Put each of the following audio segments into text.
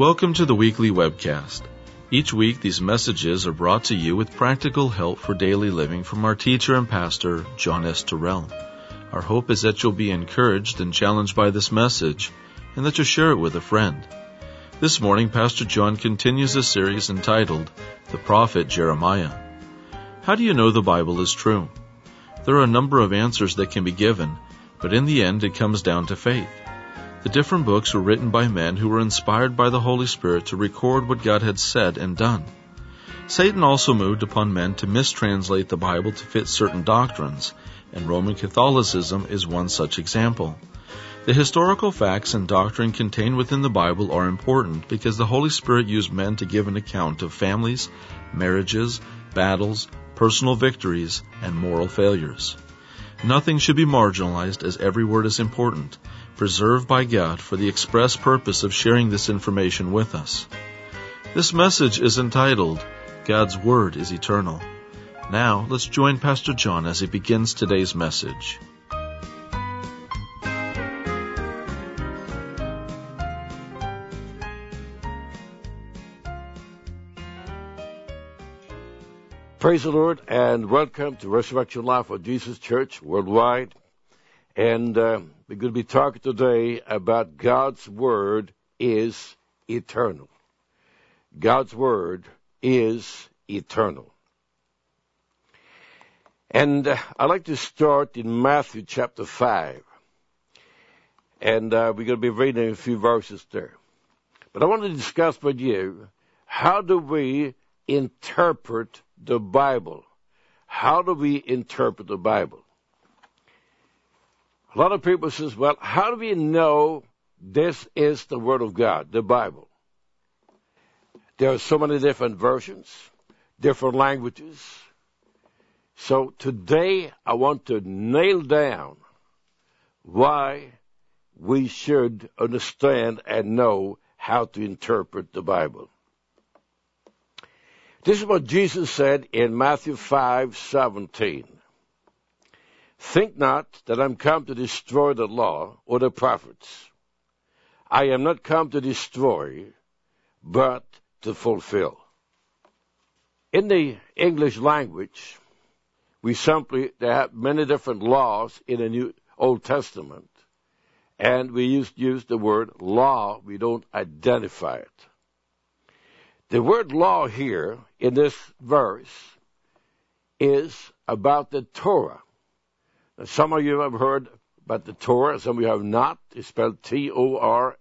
Welcome to the weekly webcast. Each week, these messages are brought to you with practical help for daily living from our teacher and pastor, John S. Terrell. Our hope is that you'll be encouraged and challenged by this message, and that you'll share it with a friend. This morning, Pastor John continues a series entitled, The Prophet Jeremiah. How do you know the Bible is true? There are a number of answers that can be given, but in the end, it comes down to faith. The different books were written by men who were inspired by the Holy Spirit to record what God had said and done. Satan also moved upon men to mistranslate the Bible to fit certain doctrines, and Roman Catholicism is one such example. The historical facts and doctrine contained within the Bible are important because the Holy Spirit used men to give an account of families, marriages, battles, personal victories, and moral failures. Nothing should be marginalized, as every word is important, preserved by God for the express purpose of sharing this information with us. This message is entitled, God's Word is Eternal. Now, let's join Pastor John as he begins today's message. Praise the Lord, and welcome to Resurrection Life of Jesus Church worldwide. And we're going to be talking today about God's Word is eternal. God's Word is eternal. And I'd like to start in Matthew chapter 5. And we're going to be reading a few verses there. But I want to discuss with you, how do we interpret the Bible? How do we interpret the Bible? A lot of people says, well, how do we know this is the Word of God, the Bible? There are so many different versions, different languages. So today I want to nail down why we should understand and know how to interpret the Bible. This is what Jesus said in Matthew 5:17. Think not that I'm come to destroy the law or the prophets. I am not come to destroy, but to fulfill. In the English language, there have many different laws in the Old Testament, and we use the word law. We don't identify it. The word law here in this verse is about the Torah. Now, some of you have heard about the Torah, some of you have not. It's spelled Torah,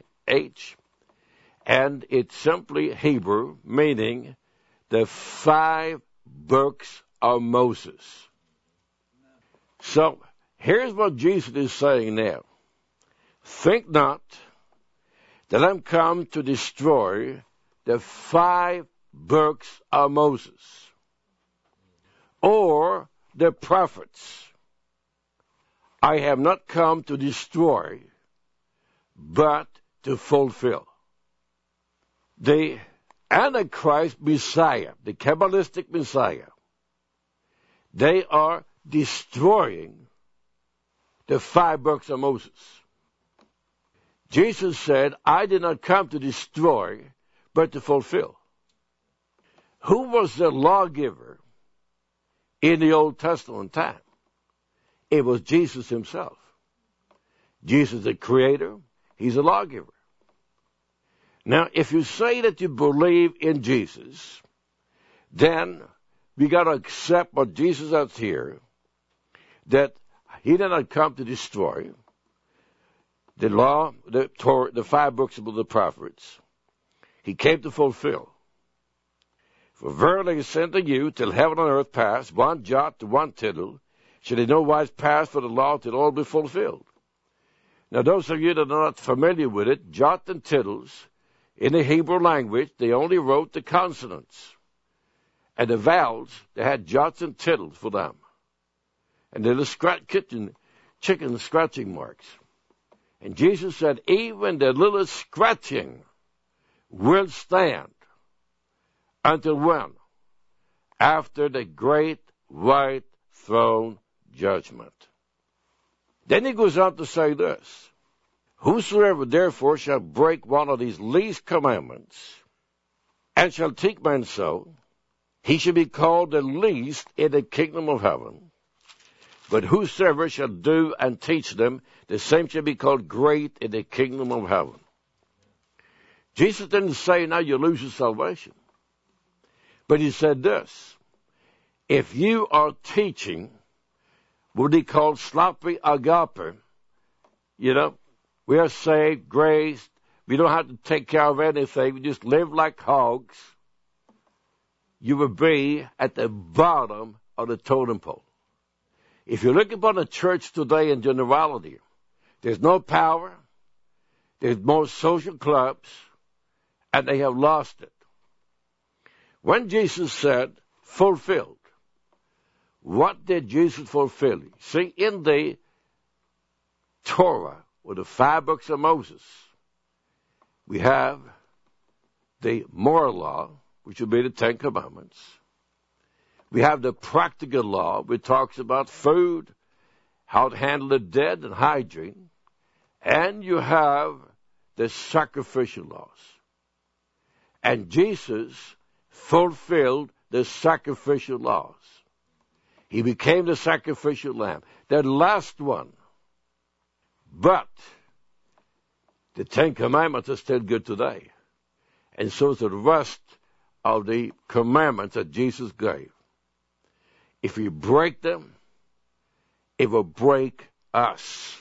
and it's simply Hebrew, meaning the 5 books of Moses. So here's what Jesus is saying now. Think not that I'm come to destroy the 5 books of Moses, or the prophets. I have not come to destroy, but to fulfill. The Antichrist Messiah, the Kabbalistic Messiah, they are destroying the 5 books of Moses. Jesus said, I did not come to destroy, but to fulfill. Who was the lawgiver in the Old Testament time? It was Jesus himself. Jesus, the creator, he's a lawgiver. Now, if you say that you believe in Jesus, then we got to accept what Jesus says here, that he did not come to destroy the law, the Torah, the 5 books of the prophets. He came to fulfill. For verily I say unto you, till heaven and earth pass, one jot to one tittle, shall in no wise pass for the law till all be fulfilled. Now, those of you that are not familiar with it, jot and tittles, in the Hebrew language, they only wrote the consonants. And the vowels, they had jots and tittles for them. And they little chicken scratching marks. And Jesus said, even the little scratching will stand until when? After the great white throne judgment. Then he goes on to say this. Whosoever therefore shall break one of these least commandments, and shall teach men so, he shall be called the least in the kingdom of heaven. But whosoever shall do and teach them, the same shall be called great in the kingdom of heaven. Jesus didn't say, now you lose your salvation. But he said this: if you are teaching what he called sloppy agape, we are saved, graced, we don't have to take care of anything, we just live like hogs, you will be at the bottom of the totem pole. If you look upon the church today in generality, there's no power, there's more social clubs, and they have lost it. When Jesus said, fulfilled, what did Jesus fulfill? See, in the Torah, or the 5 books of Moses, we have the moral law, which would be the 10 Commandments. We have the practical law, which talks about food, how to handle the dead, and hygiene. And you have the sacrificial laws. And Jesus fulfilled the sacrificial laws. He became the sacrificial lamb, the last one. But the 10 Commandments are still good today. And so is the rest of the commandments that Jesus gave. If we break them, it will break us.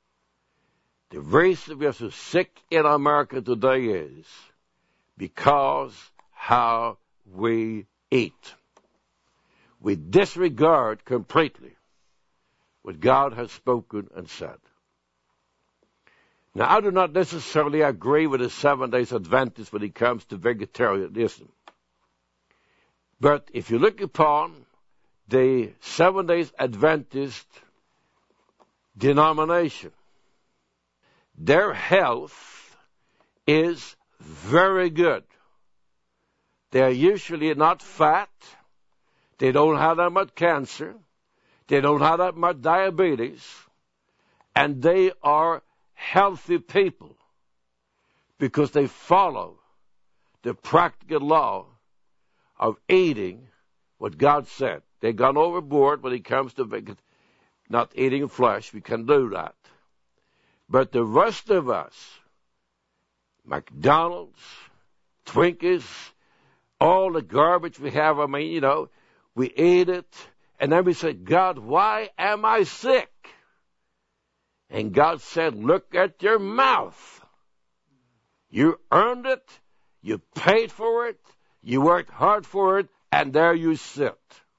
The reason we are so sick in America today is because how we eat. We disregard completely what God has spoken and said. Now, I do not necessarily agree with the Seventh-day Adventists when it comes to vegetarianism. But if you look upon the Seventh-day Adventist denomination, their health is very good. They are usually not fat. They don't have that much cancer. They don't have that much diabetes. And they are healthy people because they follow the practical law of eating what God said. They've gone overboard when it comes to not eating flesh. We can do that. But the rest of us, McDonald's, Twinkies, all the garbage we have, we eat it, and then we say, God, why am I sick? And God said, look at your mouth. You earned it, you paid for it, you worked hard for it, and there you sit.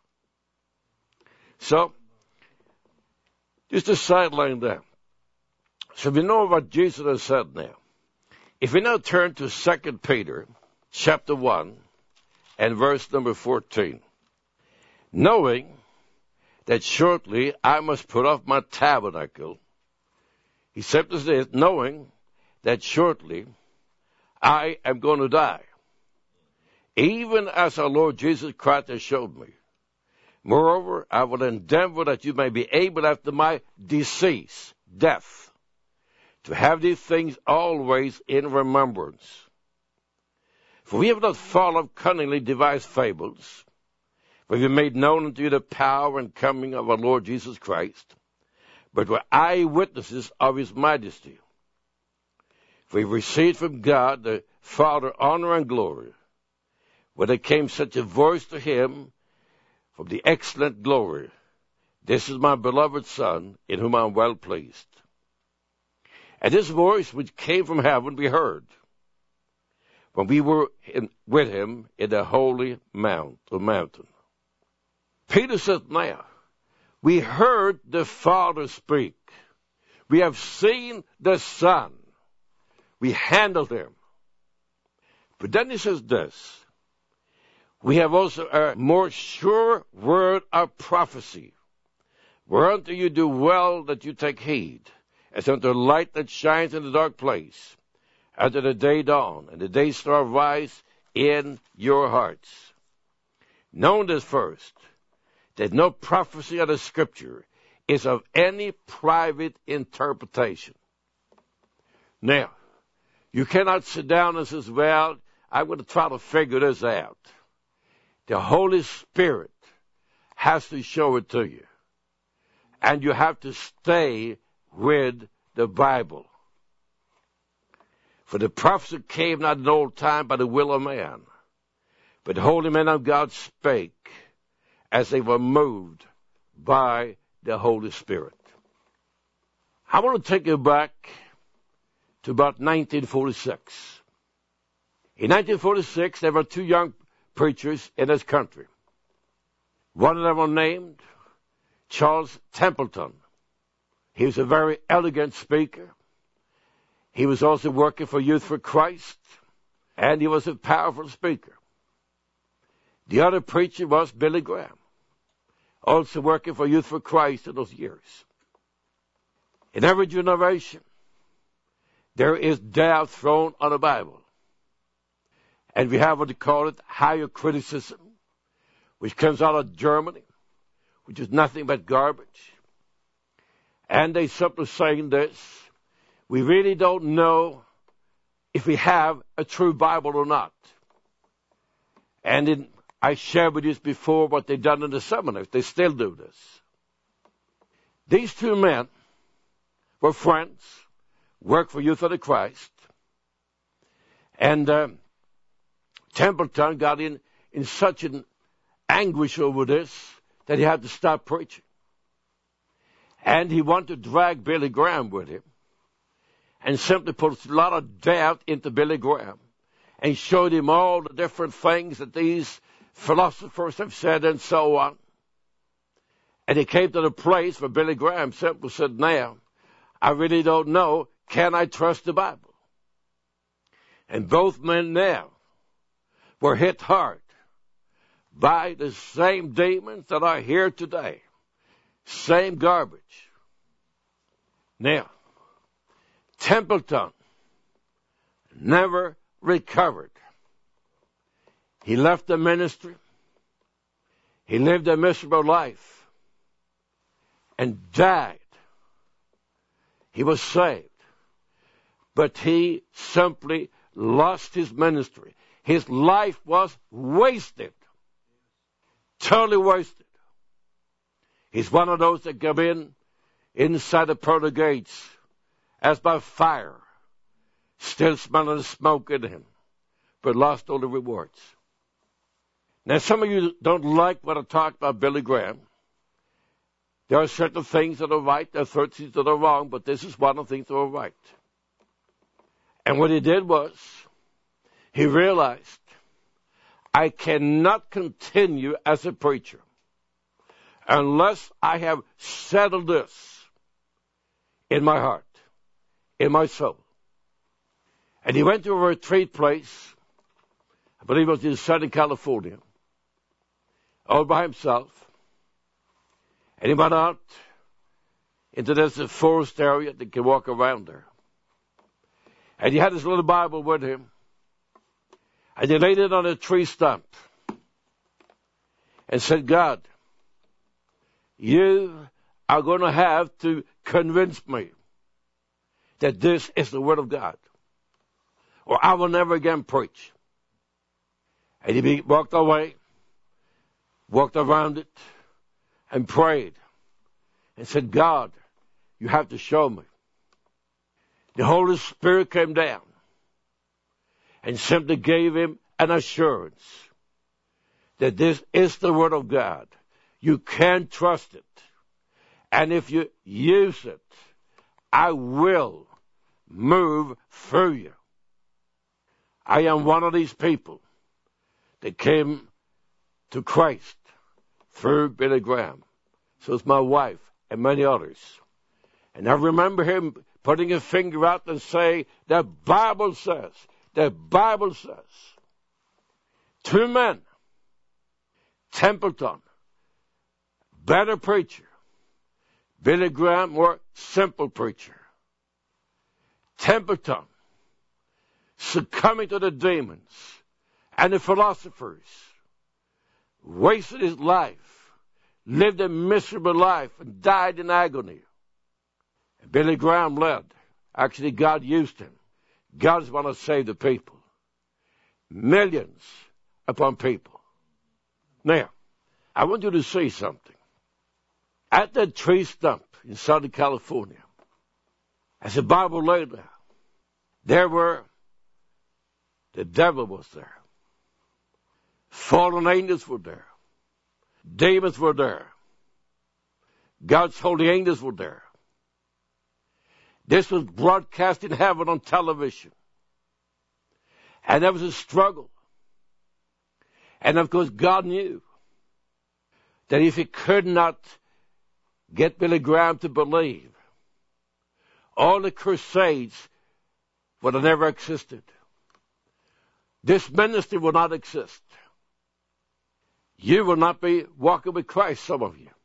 So, just a sideline there. So we know what Jesus has said now. If we now turn to 2 Peter chapter 1 and verse number 14. Knowing that shortly I must put off my tabernacle, he said this, knowing that shortly I am going to die, even as our Lord Jesus Christ has showed me. Moreover, I will endeavor that you may be able after my decease, death, to have these things always in remembrance. For we have not followed cunningly devised fables, but we have made known unto you the power and coming of our Lord Jesus Christ, but were eyewitnesses of his majesty. For we received from God the Father honor and glory, when there came such a voice to him from the excellent glory, this is my beloved Son, in whom I am well pleased. And this voice which came from heaven we heard when we were with him in the holy mountain. Peter said, now, we heard the Father speak. We have seen the Son. We handled him. But then he says this, we have also a more sure word of prophecy, whereunto you do well that you take heed, as unto a light that shines in the dark place, until the day dawn, and the day star rise in your hearts. Know this first, that no prophecy of the Scripture is of any private interpretation. Now, you cannot sit down and say, well, I'm going to try to figure this out. The Holy Spirit has to show it to you. And you have to stay with the Bible. For the prophecy came not in old time by the will of man, but the holy men of God spake as they were moved by the Holy Spirit. I want to take you back to about 1946. In 1946, there were two young preachers in this country. One of them was named Charles Templeton. He was a very elegant speaker. He was also working for Youth for Christ, and he was a powerful speaker. The other preacher was Billy Graham, also working for Youth for Christ in those years. In every generation, there is doubt thrown on the Bible. And we have what they call it higher criticism, which comes out of Germany, which is nothing but garbage. And they simply saying this: we really don't know if we have a true Bible or not. And I shared with you before what they've done in the seminaries. They still do this. These two men were friends, worked for Youth of the Christ, and Templeton got in such an anguish over this that he had to stop preaching. And he wanted to drag Billy Graham with him and simply put a lot of doubt into Billy Graham and showed him all the different things that these philosophers have said and so on. And he came to the place where Billy Graham simply said, now, I really don't know, can I trust the Bible? And both men now were hit hard by the same demons that are here today. Same garbage. Now, Templeton never recovered. He left the ministry. He lived a miserable life and died. He was saved, but he simply lost his ministry. His life was wasted, totally wasted. He's one of those that come inside the pearly gates as by fire, still smelling the smoke in him, but lost all the rewards. Now, some of you don't like what I talked about Billy Graham. There are certain things that are right, there are certain things that are wrong, but this is one of the things that are right. And what he did was, he realized, I cannot continue as a preacher unless I have settled this in my heart, in my soul. And he went to a retreat place, I believe it was in Southern California, all by himself. And he went out into this forest area that could walk around there. And he had his little Bible with him. And he laid it on a tree stump and said, God, you are going to have to convince me that this is the Word of God, or I will never again preach. And he walked away, walked around it, and prayed and said, God, you have to show me. The Holy Spirit came down and simply gave him an assurance that this is the Word of God. You can trust it. And if you use it, I will move through you. I am one of these people that came to Christ through Billy Graham. So is my wife and many others. And I remember him putting a finger out and say, the Bible says. Two men, Templeton, better preacher. Billy Graham, more simple preacher. Templeton, succumbing to the demons and the philosophers, wasted his life, lived a miserable life, and died in agony. And Billy Graham led Actually, God used him. God is want to save the people. Millions upon people. Now, I want you to see something. At that tree stump in Southern California, as the Bible laid there, the devil was there. Fallen angels were there. Demons were there. God's holy angels were there. This was broadcast in heaven on television. And there was a struggle. And of course, God knew that if he could not get Billy Graham to believe, all the crusades would have never existed. This ministry will not exist. You will not be walking with Christ, some of you.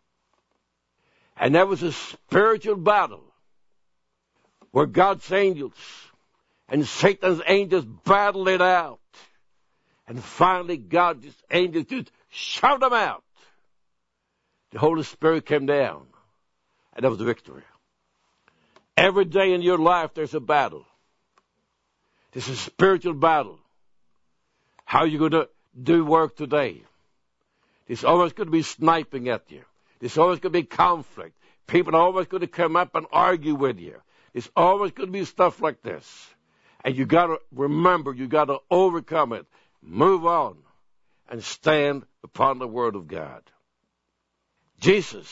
And there was a spiritual battle where God's angels and Satan's angels battled it out. And finally, God's angels just shout them out. The Holy Spirit came down, and there was victory. Every day in your life, there's a battle. There's a spiritual battle. How are you going to do work today? There's always going to be sniping at you. There's always going to be conflict. People are always going to come up and argue with you. There's always going to be stuff like this. And you got to remember, you got to overcome it. Move on and stand upon the Word of God. Jesus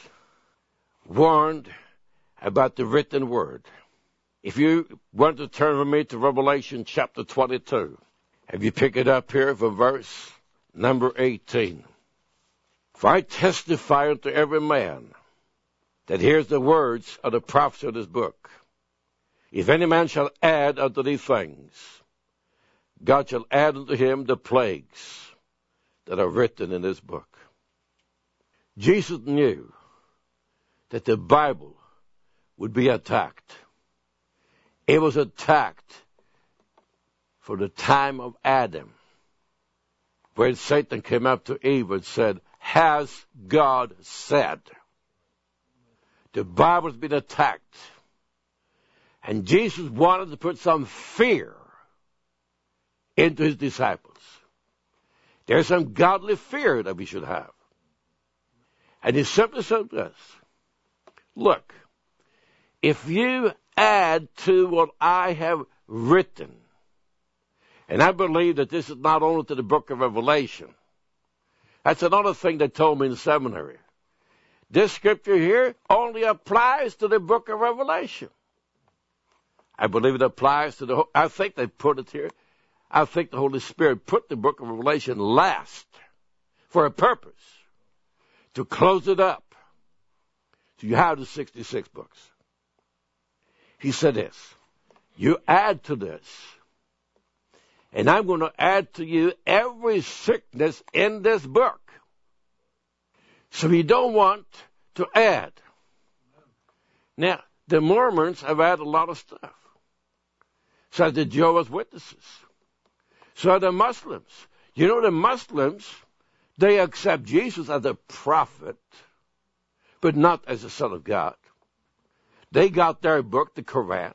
warned about the written Word. If you want to turn with me to Revelation chapter 22, have you pick it up here from verse number 18. For I testify unto every man that hears the words of the prophecy of this book. If any man shall add unto these things, God shall add unto him the plagues that are written in this book. Jesus knew that the Bible would be attacked. It was attacked for the time of Adam, where Satan came up to Eve and said, has God said? The Bible's been attacked. And Jesus wanted to put some fear into his disciples. There's some godly fear that we should have. And he simply said this. Look, if you add to what I have written, and I believe that this is not only to the book of Revelation. That's another thing they told me in seminary. This scripture here only applies to the book of Revelation. I believe it applies to the, I think they put it here. I think the Holy Spirit put the book of Revelation last for a purpose, to close it up. So you have the 66 books. He said this, you add to this, and I'm going to add to you every sickness in this book. So you don't want to add. Now, the Mormons have added a lot of stuff. So have the Jehovah's Witnesses. So have the Muslims. You know, the Muslims, they accept Jesus as a prophet, but not as the Son of God. They got their book, the Quran.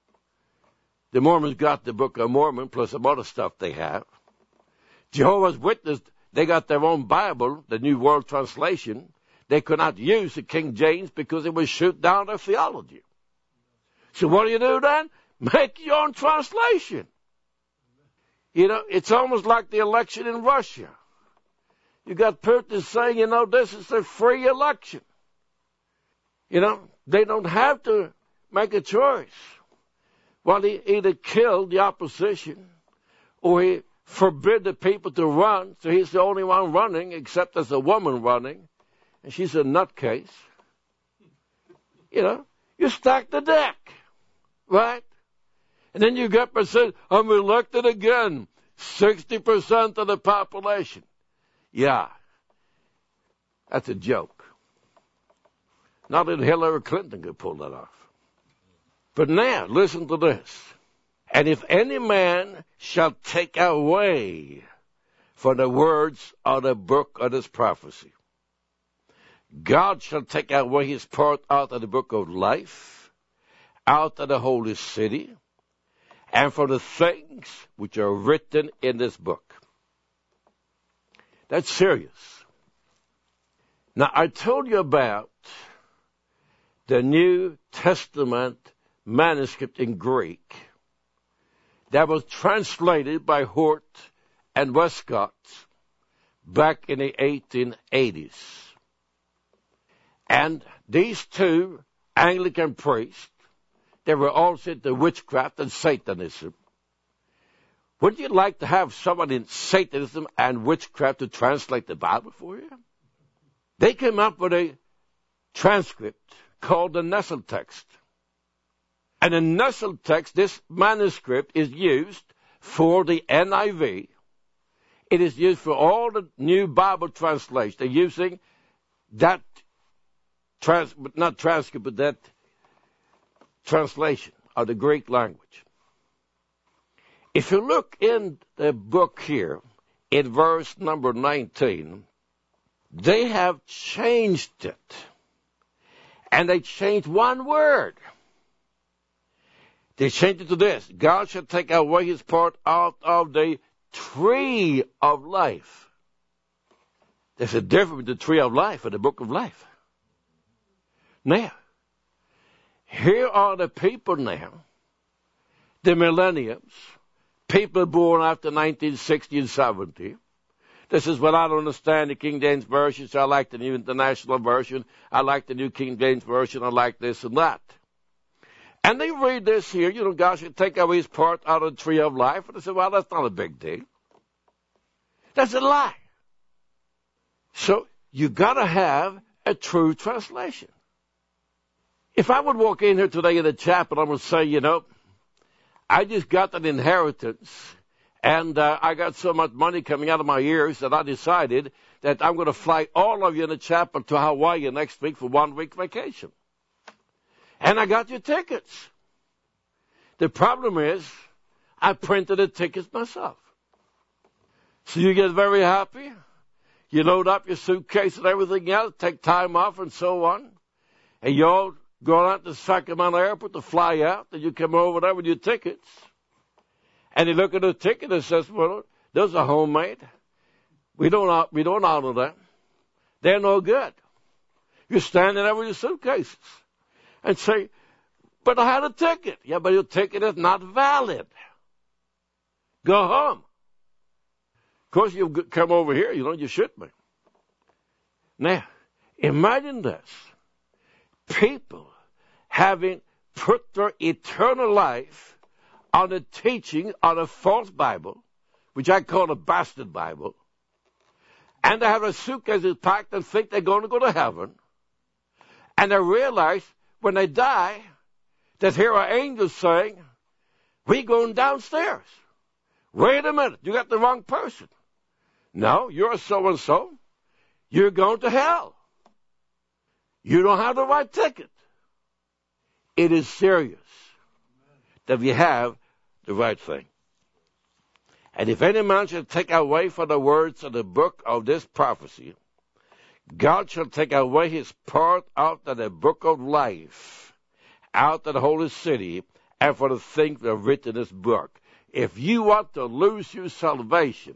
The Mormons got the Book of Mormon plus some other stuff they have. Jehovah's Witnesses, they got their own Bible, the New World Translation. They could not use the King James because it would shoot down their theology. So what do you do then? Make your own translation. You know, it's almost like the election in Russia. You got Putin saying, you know, this is a free election. You know, they don't have to make a choice. Well, he either killed the opposition or he forbid the people to run, so he's the only one running, except there's a woman running, and she's a nutcase. You know, you stack the deck, right? And then you get up and say, I'm elected again, 60% of the population. Yeah, that's a joke. Not that Hillary Clinton could pull that off. But now, listen to this. And if any man shall take away from the words of the book of this prophecy, God shall take away his part out of the book of life out of the holy city, and for the things which are written in this book. That's serious. Now, I told you about the New Testament manuscript in Greek that was translated by Hort and Westcott back in the 1880s. And these two Anglican priests, they were also into witchcraft and Satanism. Wouldn't you like to have someone in Satanism and witchcraft to translate the Bible for you? They came up with a transcript called the Nestle text. And the Nestle text, this manuscript, is used for the NIV. It is used for all the new Bible translations. They're using that not transcript, but that translation of the Greek language. If you look in the book here, in verse number 19, they have changed it. And they changed one word. They changed it to this: God shall take away his part out of the tree of life. There's a difference between the tree of life and the book of life. Now, here are the people now, the millenniums, people born after 1960 and 70. This is what I don't understand the King James Version, so I like the New International Version. I like the New King James Version. I like this and that. And they read this here, God should take away his part out of the tree of life. And they say, well, that's not a big deal. That's a lie. So you got to have a true translation. If I would walk in here today in the chapel, I would say, I just got an inheritance, and I got so much money coming out of my ears that I decided that I'm going to fly all of you in the chapel to Hawaii next week for 1 week vacation. And I got your tickets. The problem is, I printed the tickets myself. So you get very happy. You load up your suitcase and everything else, take time off and so on. And you all go out to Sacramento Airport to fly out, and you come over there with your tickets. And you look at the ticket and says, well, those are homemade. We don't honor them. They're no good. You're standing there with your suitcases and say, but I had a ticket. Yeah, but your ticket is not valid. Go home. Of course, you come over here, you should be. Now, imagine this. People having put their eternal life on the teaching of a false Bible, which I call a bastard Bible, and they have their suitcases packed and think they're going to go to heaven, and they realize when they die that here are angels saying, we're going downstairs. Wait a minute, you got the wrong person. No, you're so-and-so. You're going to hell. You don't have the right ticket. It is serious that we have the right thing. And if any man shall take away from the words of the book of this prophecy, God shall take away his part out of the book of life, out of the holy city, and for the things that are written in this book. If you want to lose your salvation,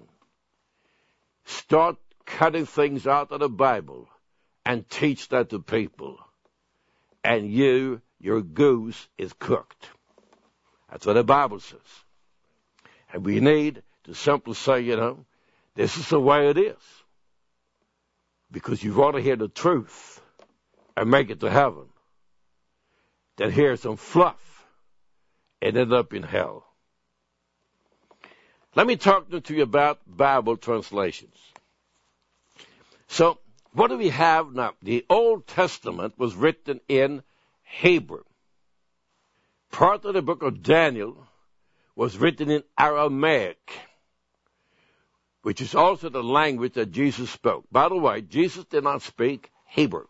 start cutting things out of the Bible and teach that to people. And your goose is cooked. That's what the Bible says. And we need to simply say, this is the way it is. Because you want to hear the truth and make it to heaven, then hear some fluff and end up in hell. Let me talk to you about Bible translations. So, what do we have now? The Old Testament was written in Hebrew. Part of the book of Daniel was written in Aramaic, which is also the language that Jesus spoke. By the way, Jesus did not speak Hebrew.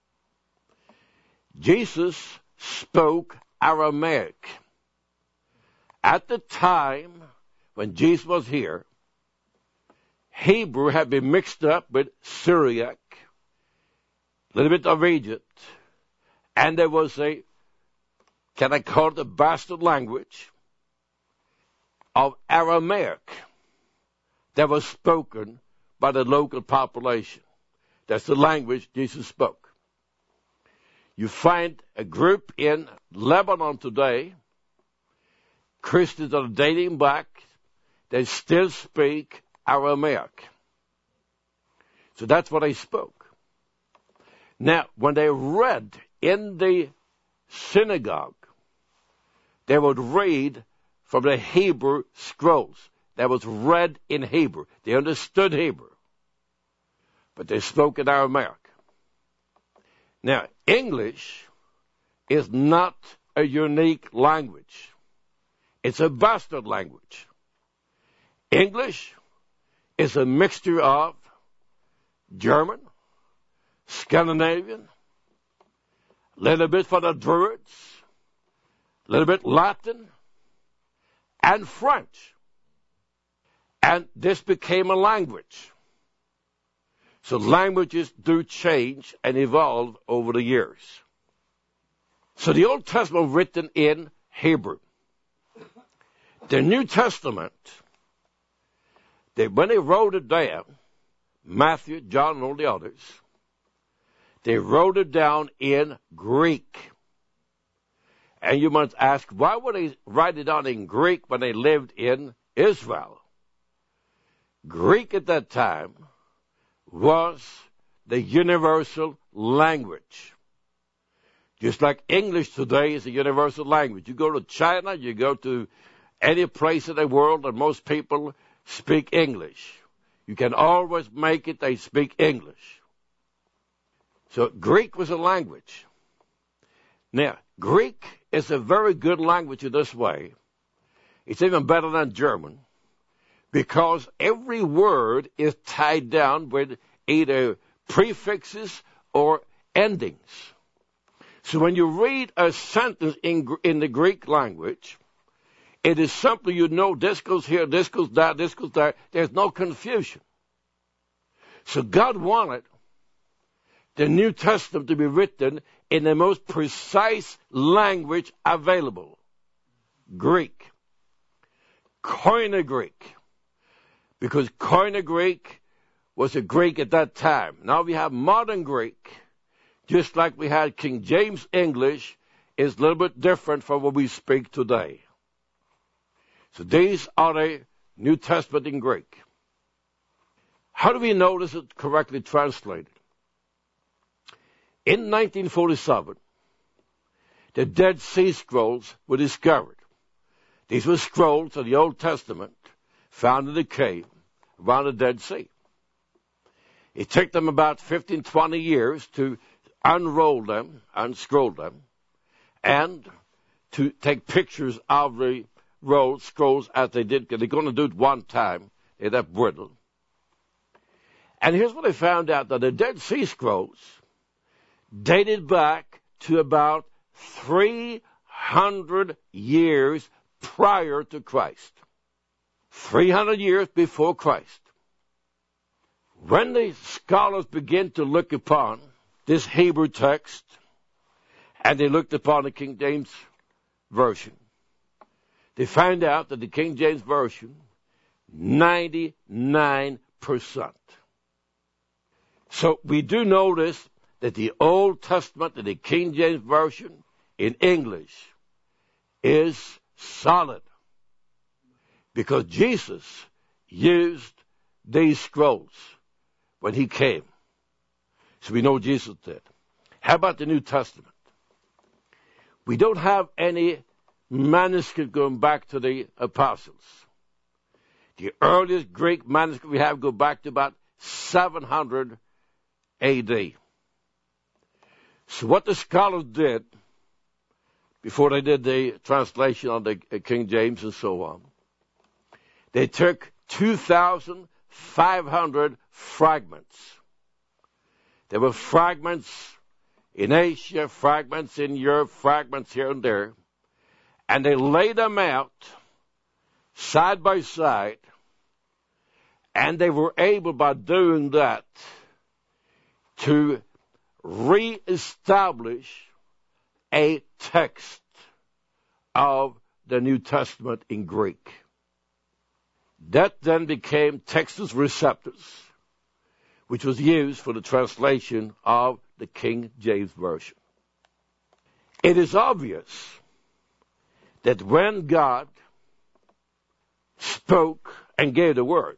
Jesus spoke Aramaic. At the time when Jesus was here, Hebrew had been mixed up with Syriac, a little bit of Egypt, and there was a can I call it the bastard language of Aramaic that was spoken by the local population. That's the language Jesus spoke. You find a group in Lebanon today, Christians that are dating back, they still speak Aramaic. So that's what they spoke. Now, when they read in the synagogue, they would read from the Hebrew scrolls that was read in Hebrew. They understood Hebrew, but they spoke in Aramaic. Now, English is not a unique language. It's a bastard language. English is a mixture of German, Scandinavian, a little bit for the Druids, a little bit Latin, and French. And this became a language. So languages do change and evolve over the years. So the Old Testament was written in Hebrew. The New Testament, when they wrote it down, Matthew, John, and all the others, they wrote it down in Greek. And you must ask, why would they write it down in Greek when they lived in Israel? Greek at that time was the universal language. Just like English today is a universal language. You go to China, you go to any place in the world, and most people speak English. You can always make it they speak English. So Greek was a language. Now, Greek is a very good language in this way. It's even better than German, because every word is tied down with either prefixes or endings. So when you read a sentence in the Greek language, it is simply, you know, this goes here, this goes there, this goes there. There's no confusion. So God wanted the New Testament to be written in the most precise language available. Greek. Koine Greek. Because Koine Greek was a Greek at that time. Now we have modern Greek, just like we had King James English, is a little bit different from what we speak today. So these are the New Testament in Greek. How do we know this is correctly translated? In 1947, the Dead Sea Scrolls were discovered. These were scrolls of the Old Testament found in a cave around the Dead Sea. It took them about 15, 20 years to unroll them, unscroll them, and to take pictures of the scrolls as they did, because they're going to do it one time. They're that brittle. And here's what they found out, that the Dead Sea Scrolls dated back to about 300 years prior to Christ. 300 years before Christ. When the scholars begin to look upon this Hebrew text, and they looked upon the King James Version, they found out that the King James Version, 99%. So we do notice that the Old Testament and the King James Version in English is solid, because Jesus used these scrolls when he came. So we know Jesus did. How about the New Testament? We don't have any manuscript going back to the apostles. The earliest Greek manuscript we have go back to about 700 A.D. So what the scholars did before they did the translation on the King James and so on, they took 2,500 fragments. There were fragments in Asia, fragments in Europe, fragments here and there, and they laid them out side by side, and they were able, by doing that, to reestablish a text of the New Testament in Greek. That then became Textus Receptus, which was used for the translation of the King James Version. It is obvious that when God spoke and gave the word,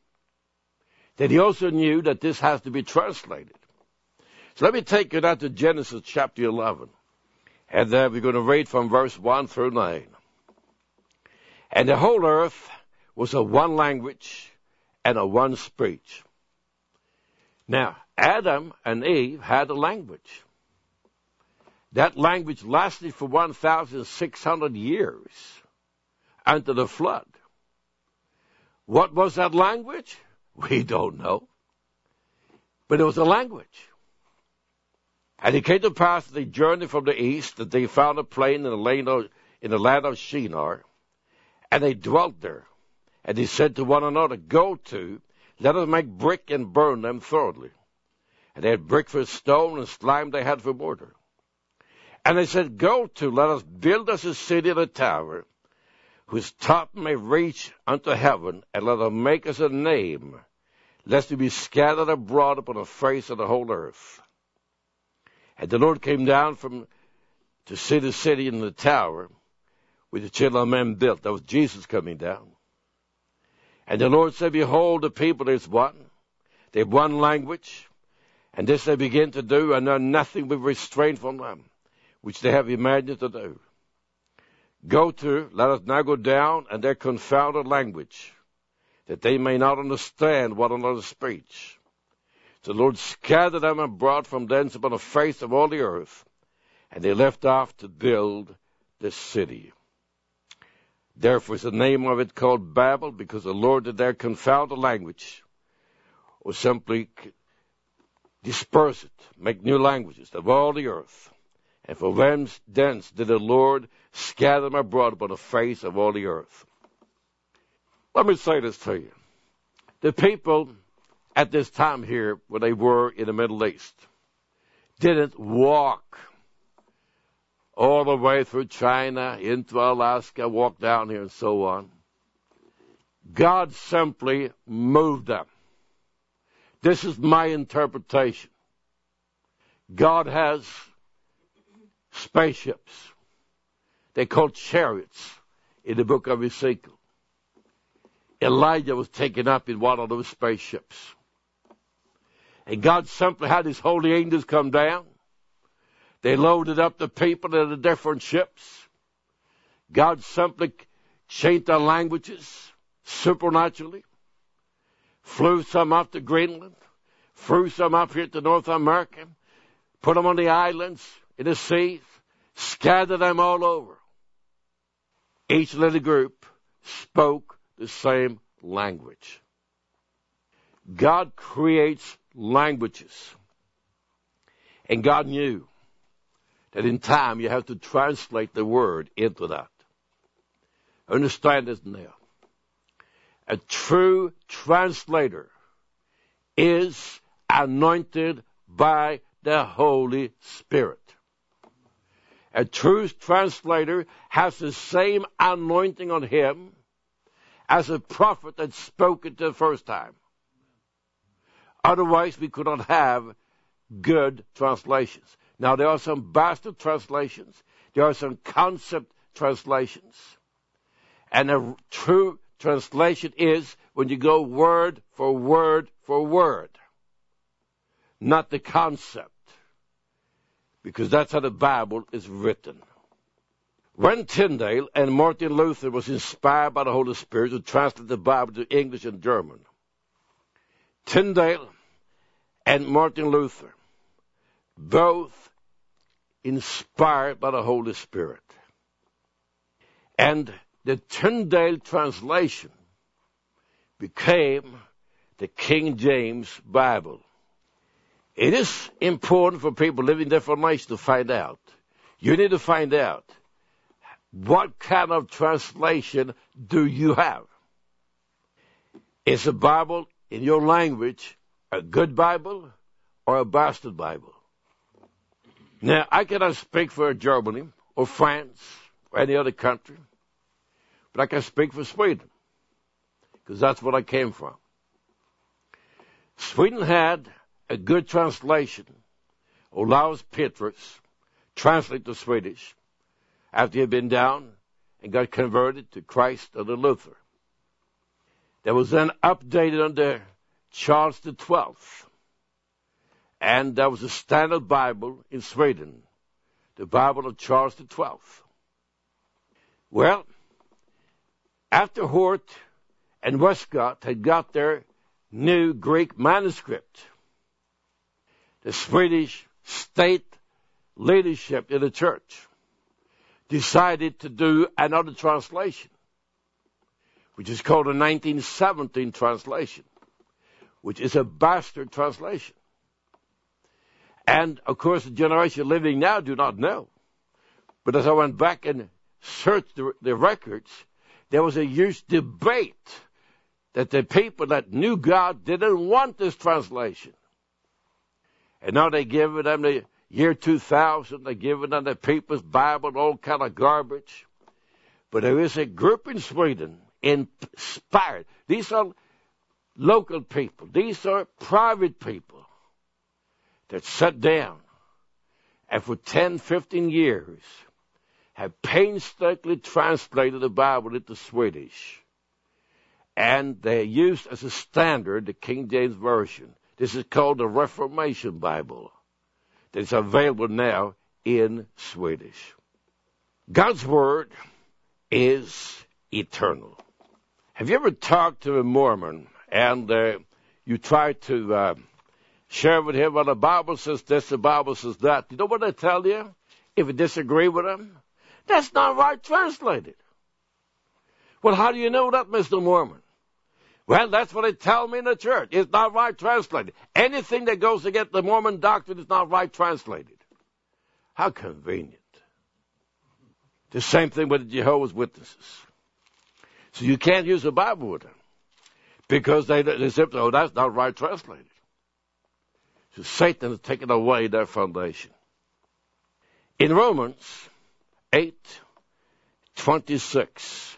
that he also knew that this has to be translated. So let me take you now to Genesis chapter 11. And then we're going to read from verse 1 through 9. And the whole earth was a one language and a one speech. Now, Adam and Eve had a language. That language lasted for 1,600 years until the flood. What was that language? We don't know. But it was a language. And it came to pass that they journeyed from the east, that they found a plain in the land of Shinar, and they dwelt there. And they said to one another, Go to, let us make brick and burn them thoroughly. And they had brick for stone, and slime they had for mortar. And they said, Go to, let us build us a city and a tower, whose top may reach unto heaven, and let us make us a name, lest we be scattered abroad upon the face of the whole earth. And the Lord came down to see the city and the tower which the children of men built. That was Jesus coming down. And the Lord said, Behold, the people is one. They have one language. And this they begin to do, and there nothing will restrain from them, which they have imagined to do. Go to, let us now go down, and their confounded language, that they may not understand one another's speech. So the Lord scattered them and brought from thence upon the face of all the earth, and they left off to build the city. Therefore is the name of it called Babel, because the Lord did there confound the language, or simply disperse it, make new languages of all the earth. And from thence did the Lord scatter them abroad upon the face of all the earth. Let me say this to you. The people at this time here, where they were in the Middle East, didn't walk all the way through China, into Alaska, walk down here and so on. God simply moved them. This is my interpretation. God has spaceships. They're called chariots in the book of Ezekiel. Elijah was taken up in one of those spaceships. And God simply had his holy angels come down. They loaded up the people in the different ships. God simply changed their languages supernaturally. Flew some up to Greenland. Flew some up here to North America. Put them on the islands, in the seas. Scattered them all over. Each little group spoke the same language. God creates languages. And God knew that in time you have to translate the word into that. Understand this now. A true translator is anointed by the Holy Spirit. A true translator has the same anointing on him as a prophet that spoke it the first time. Otherwise, we could not have good translations. Now, there are some bastard translations. There are some concept translations. And a true translation is when you go word for word for word. Not the concept. Because that's how the Bible is written. When Tyndale and Martin Luther was inspired by the Holy Spirit to translate the Bible to English and German, Tyndale and Martin Luther, both inspired by the Holy Spirit. And the Tyndale translation became the King James Bible. It is important for people living in different nations to find out. You need to find out, what kind of translation do you have? Is the Bible in your language a good Bible or a bastard Bible? Now, I cannot speak for Germany or France or any other country, but I can speak for Sweden, because that's what I came from. Sweden had a good translation. Olaus Petrus translated to Swedish after he had been down and got converted to Christ under Luther. That was then updated under Charles XII. And that was the standard Bible in Sweden, the Bible of Charles XII. Well, after Hort and Westcott had got their new Greek manuscript, the Swedish state leadership in the church decided to do another translation, which is called the 1917 translation, which is a bastard translation. And, of course, the generation living now do not know. But as I went back and searched the records, there was a huge debate that the people that knew God didn't want this translation. And now they give them the year 2000, they give them the People's Bible, all kind of garbage. But there is a group in Sweden, inspired. These are local people. These are private people that sat down and for 10, 15 years have painstakingly translated the Bible into Swedish. And they used as a standard the King James Version. This is called the Reformation Bible that is available now in Swedish. God's Word is eternal. Have you ever talked to a Mormon and you try to share with him, well, the Bible says this, the Bible says that? You know what they tell you if you disagree with them? That's not right translated. Well, how do you know that, Mr. Mormon? Well, that's what they tell me in the church. It's not right translated. Anything that goes against the Mormon doctrine is not right translated. How convenient. The same thing with the Jehovah's Witnesses. So you can't use the Bible with them because they say, oh, that's not right translated. So Satan has taken away their foundation. In Romans 8:26,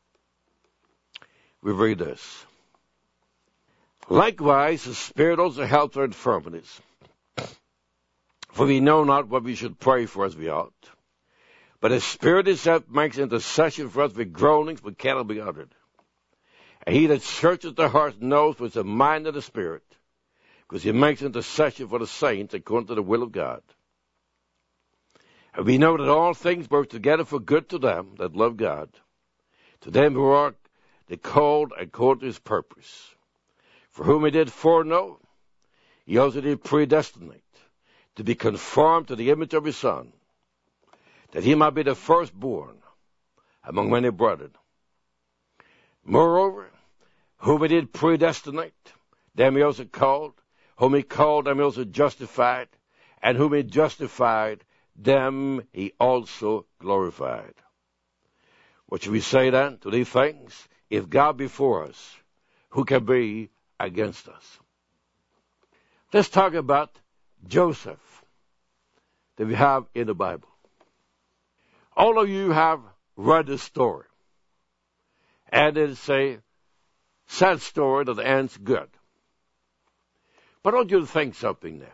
we read this. Likewise, the Spirit also helps our infirmities. For we know not what we should pray for as we ought. But the Spirit itself makes intercession for us with groanings which cannot be uttered. And he that searches the heart knows what's the mind of the Spirit, because he makes intercession for the saints according to the will of God. And we know that all things work together for good to them that love God, to them who are the called according to his purpose. For whom he did foreknow, he also did predestinate to be conformed to the image of his Son, that he might be the firstborn among many brethren. Moreover, whom he did predestinate, them he also called. Whom he called, them he also justified. And whom he justified, them he also glorified. What should we say then to these things? If God be for us, who can be against us? Let's talk about Joseph that we have in the Bible. All of you have read this story. And it's a sad story that ends good. But I want you to think something now.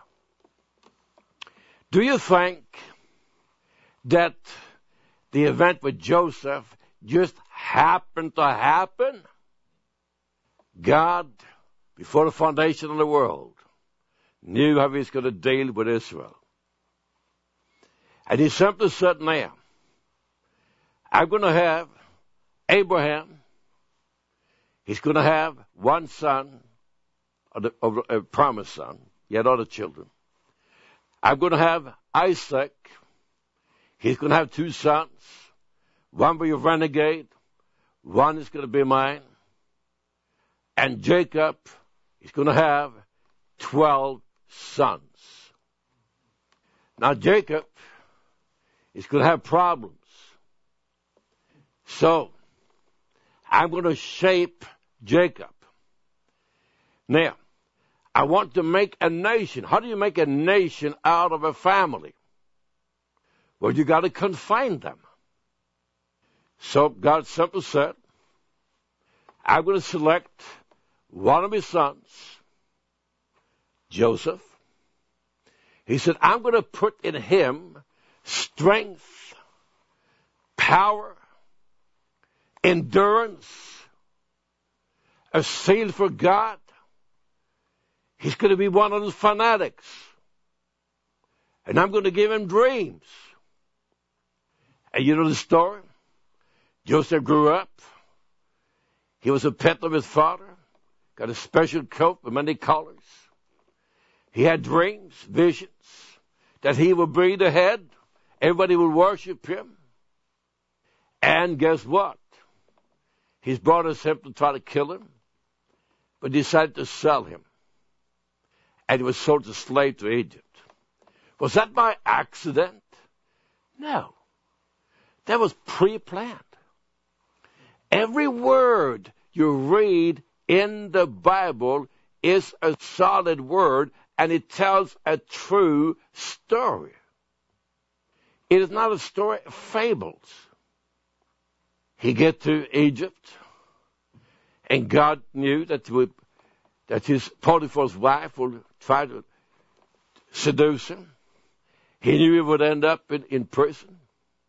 Do you think that the event with Joseph just happened to happen? God, before the foundation of the world, knew how he was going to deal with Israel. And he simply said, now, I'm going to have Abraham. He's going to have one son, a promised son. He had other children. I'm going to have Isaac. He's going to have two sons. One will be a renegade. One is going to be mine. And Jacob is going to have 12 sons. Now Jacob is going to have problems. So, I'm going to shape Jacob. Now, I want to make a nation. How do you make a nation out of a family? Well, you got to confine them. So God simply said, I'm going to select one of his sons, Joseph. He said, I'm going to put in him strength, power, endurance, a zeal for God. He's going to be one of those fanatics. And I'm going to give him dreams. And you know the story? Joseph grew up. He was a pet of his father. Got a special coat with many colors. He had dreams, visions, that he would be the head. Everybody would worship him. And guess what? His brothers had to try to kill him, but decided to sell him. And he was sold as a slave to Egypt. Was that by accident? No. That was pre-planned. Every word you read in the Bible is a solid word, and it tells a true story. It is not a story of fables. He get to Egypt, and God knew that his Potiphar's wife would try to seduce him. He knew he would end up in prison.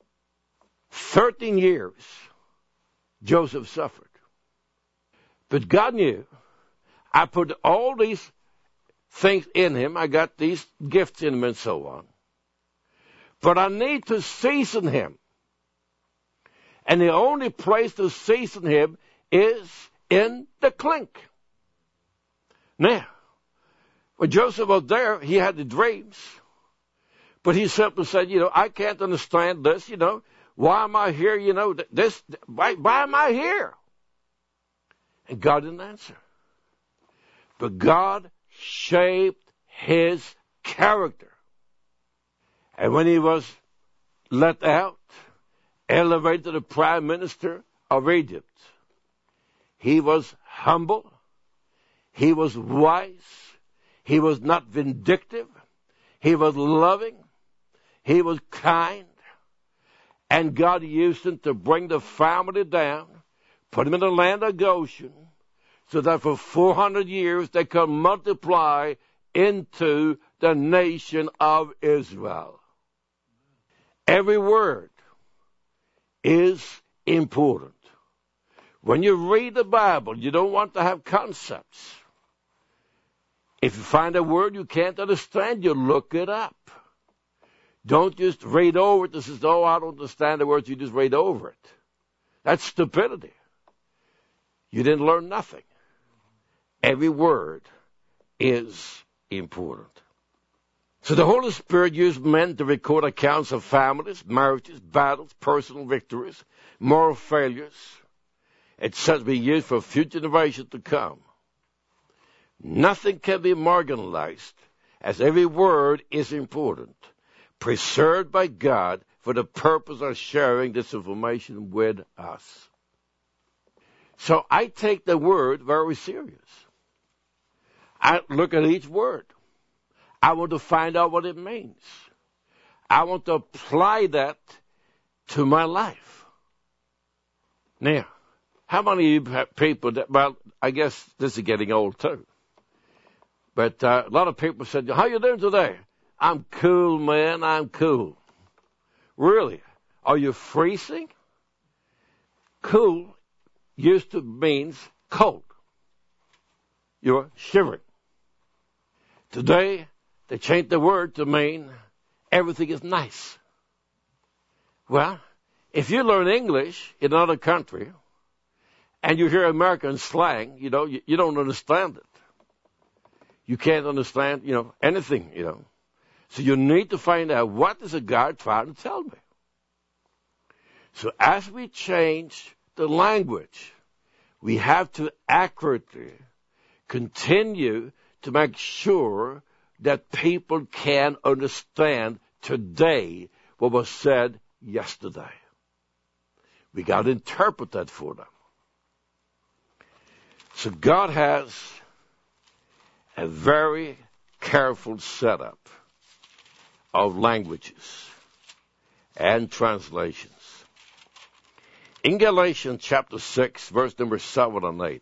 13 years Joseph suffered. But God knew, I put all these things in him. I got these gifts in him and so on. But I need to season him. And the only place to season him is in the clink. Now, when Joseph was there, he had the dreams. But he simply said, I can't understand this, Why am I here, why am I here? And God didn't answer. But God shaped his character. And when he was let out, elevated to the prime minister of Egypt, he was humble. He was wise. He was not vindictive. He was loving. He was kind. And God used him to bring the family down, put him in the land of Goshen, so that for 400 years they could multiply into the nation of Israel. Every word is important. When you read the Bible, you don't want to have concepts. If you find a word you can't understand, you look it up. Don't just read over it. This is, I don't understand the words. You just read over it. That's stupidity. You didn't learn nothing. Every word is important. So the Holy Spirit used men to record accounts of families, marriages, battles, personal victories, moral failures. It's said to be used for future generations to come. Nothing can be marginalized, as every word is important, preserved by God for the purpose of sharing this information with us. So I take the word very serious. I look at each word. I want to find out what it means. I want to apply that to my life. Now, how many of you people I guess this is getting old too. But a lot of people said, how you doing today? I'm cool, man, I'm cool. Really? Are you freezing? Cool used to means cold. You're shivering. Today, they changed the word to mean everything is nice. Well, if you learn English in another country and you hear American slang, you don't understand it. You can't understand, anything, So you need to find out, what is a God trying to tell me? So as we change the language, we have to accurately continue to make sure that people can understand today what was said yesterday. We got to interpret that for them. So God has a very careful setup of languages and translations. In Galatians chapter 6, verse number 7 and 8,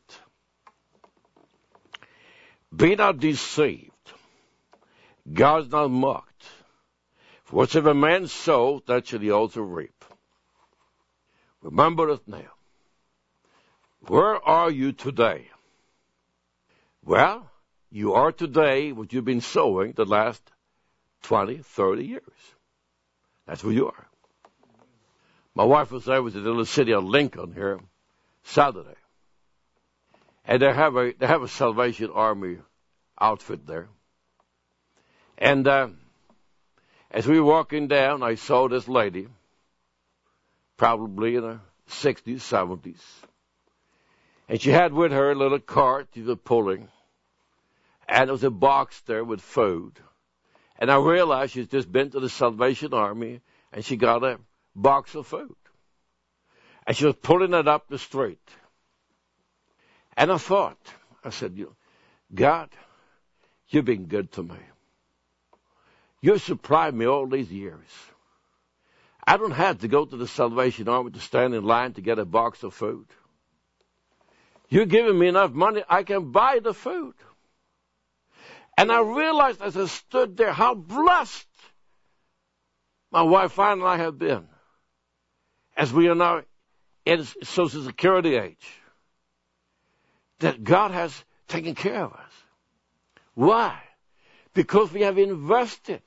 be not deceived, God is not mocked. For whatsoever man sows, that shall he also reap. Remember it now. Where are you today? Well, you are today what you've been sowing the last 20, 30 years. That's where you are. My wife was there with the little city of Lincoln here Saturday. And they have a Salvation Army outfit there. And as we were walking down, I saw this lady, probably in her 60s, 70s. And she had with her a little cart she was pulling. And there was a box there with food. And I realized she's just been to the Salvation Army and she got a box of food. And she was pulling it up the street. And I said, God, you've been good to me. You supplied me all these years. I don't have to go to the Salvation Army to stand in line to get a box of food. You're giving me enough money, I can buy the food. And I realized as I stood there how blessed my wife and I have been as we are now in Social Security age. That God has taken care of us. Why? Because we have invested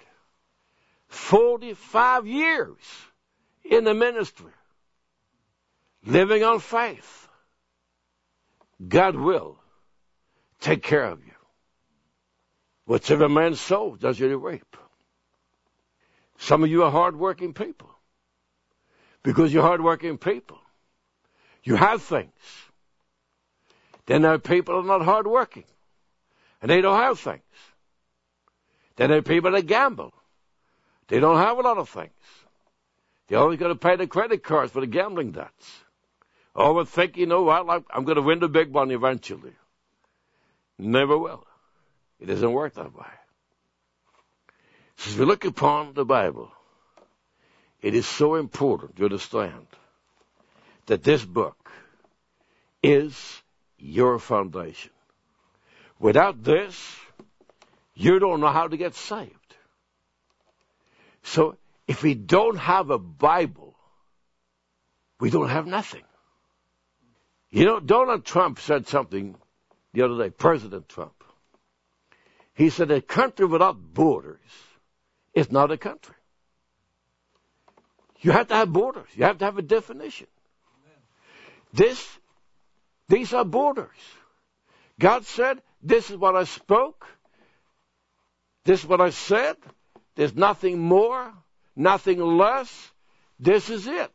45 years in the ministry, living on faith. God will take care of you. Whatsoever man sows, does he reap. Some of you are hardworking people. Because you're hardworking people, you have things. Then there are people who are not hardworking, and they don't have things. Then there are people that gamble. They don't have a lot of things. They're always going to pay the credit cards for the gambling debts. Or think, I'm going to win the big one eventually. Never will. It doesn't work that way. So as we look upon the Bible, it is so important to understand that this book is your foundation. Without this, you don't know how to get saved. So if we don't have a Bible, we don't have nothing. Donald Trump said something the other day, President Trump. He said a country without borders is not a country. You have to have borders. You have to have a definition. These are borders. God said, this is what I spoke. This is what I said. There's nothing more, nothing less. This is it.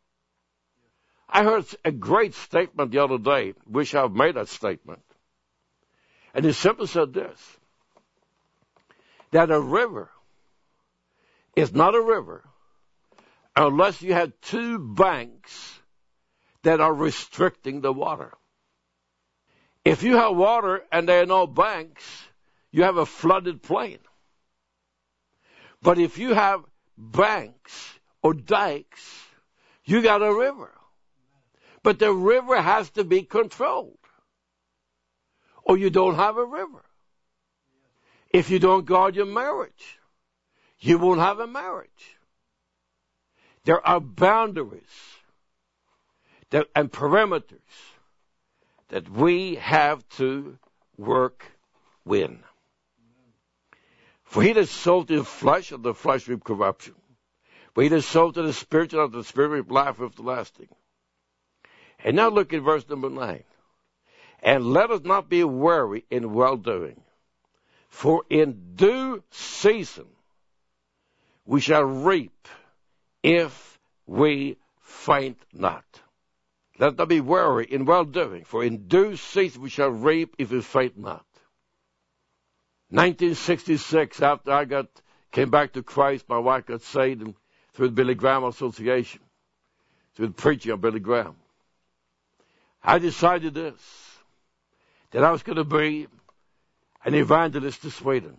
I heard a great statement the other day. Wish I had made that statement. And it simply said this, that a river is not a river unless you have two banks that are restricting the water. If you have water and there are no banks, you have a flooded plain. But if you have banks or dikes, you got a river. But the river has to be controlled, or you don't have a river. If you don't guard your marriage, you won't have a marriage. There are boundaries and perimeters that we have to work within. For he that soweth in flesh, of the flesh reap corruption. But he that soweth in the Spirit, of the Spirit reap life everlasting. And now look at verse number 9. And let us not be weary in well-doing, for in due season we shall reap if we faint not. Let us not be weary in well-doing, for in due season we shall reap if we faint not. 1966, after I came back to Christ, my wife got saved through the Billy Graham Association, through the preaching of Billy Graham. I decided this, that I was going to be an evangelist to Sweden.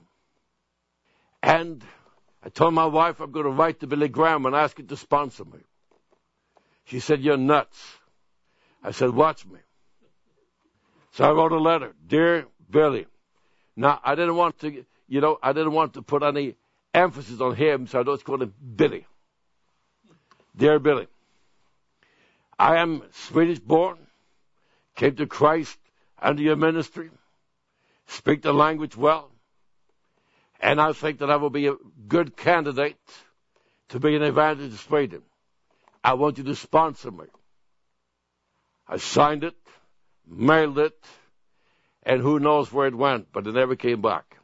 And I told my wife I'm going to write to Billy Graham and ask him to sponsor me. She said, you're nuts. I said, watch me. So I wrote a letter. Dear Billy. Now, I didn't want to put any emphasis on him, so I just called him Billy. Dear Billy, I am Swedish born, came to Christ under your ministry, speak the language well, and I think that I will be a good candidate to be an evangelist in Sweden. I want you to sponsor me. I signed it, mailed it, and who knows where it went, but it never came back.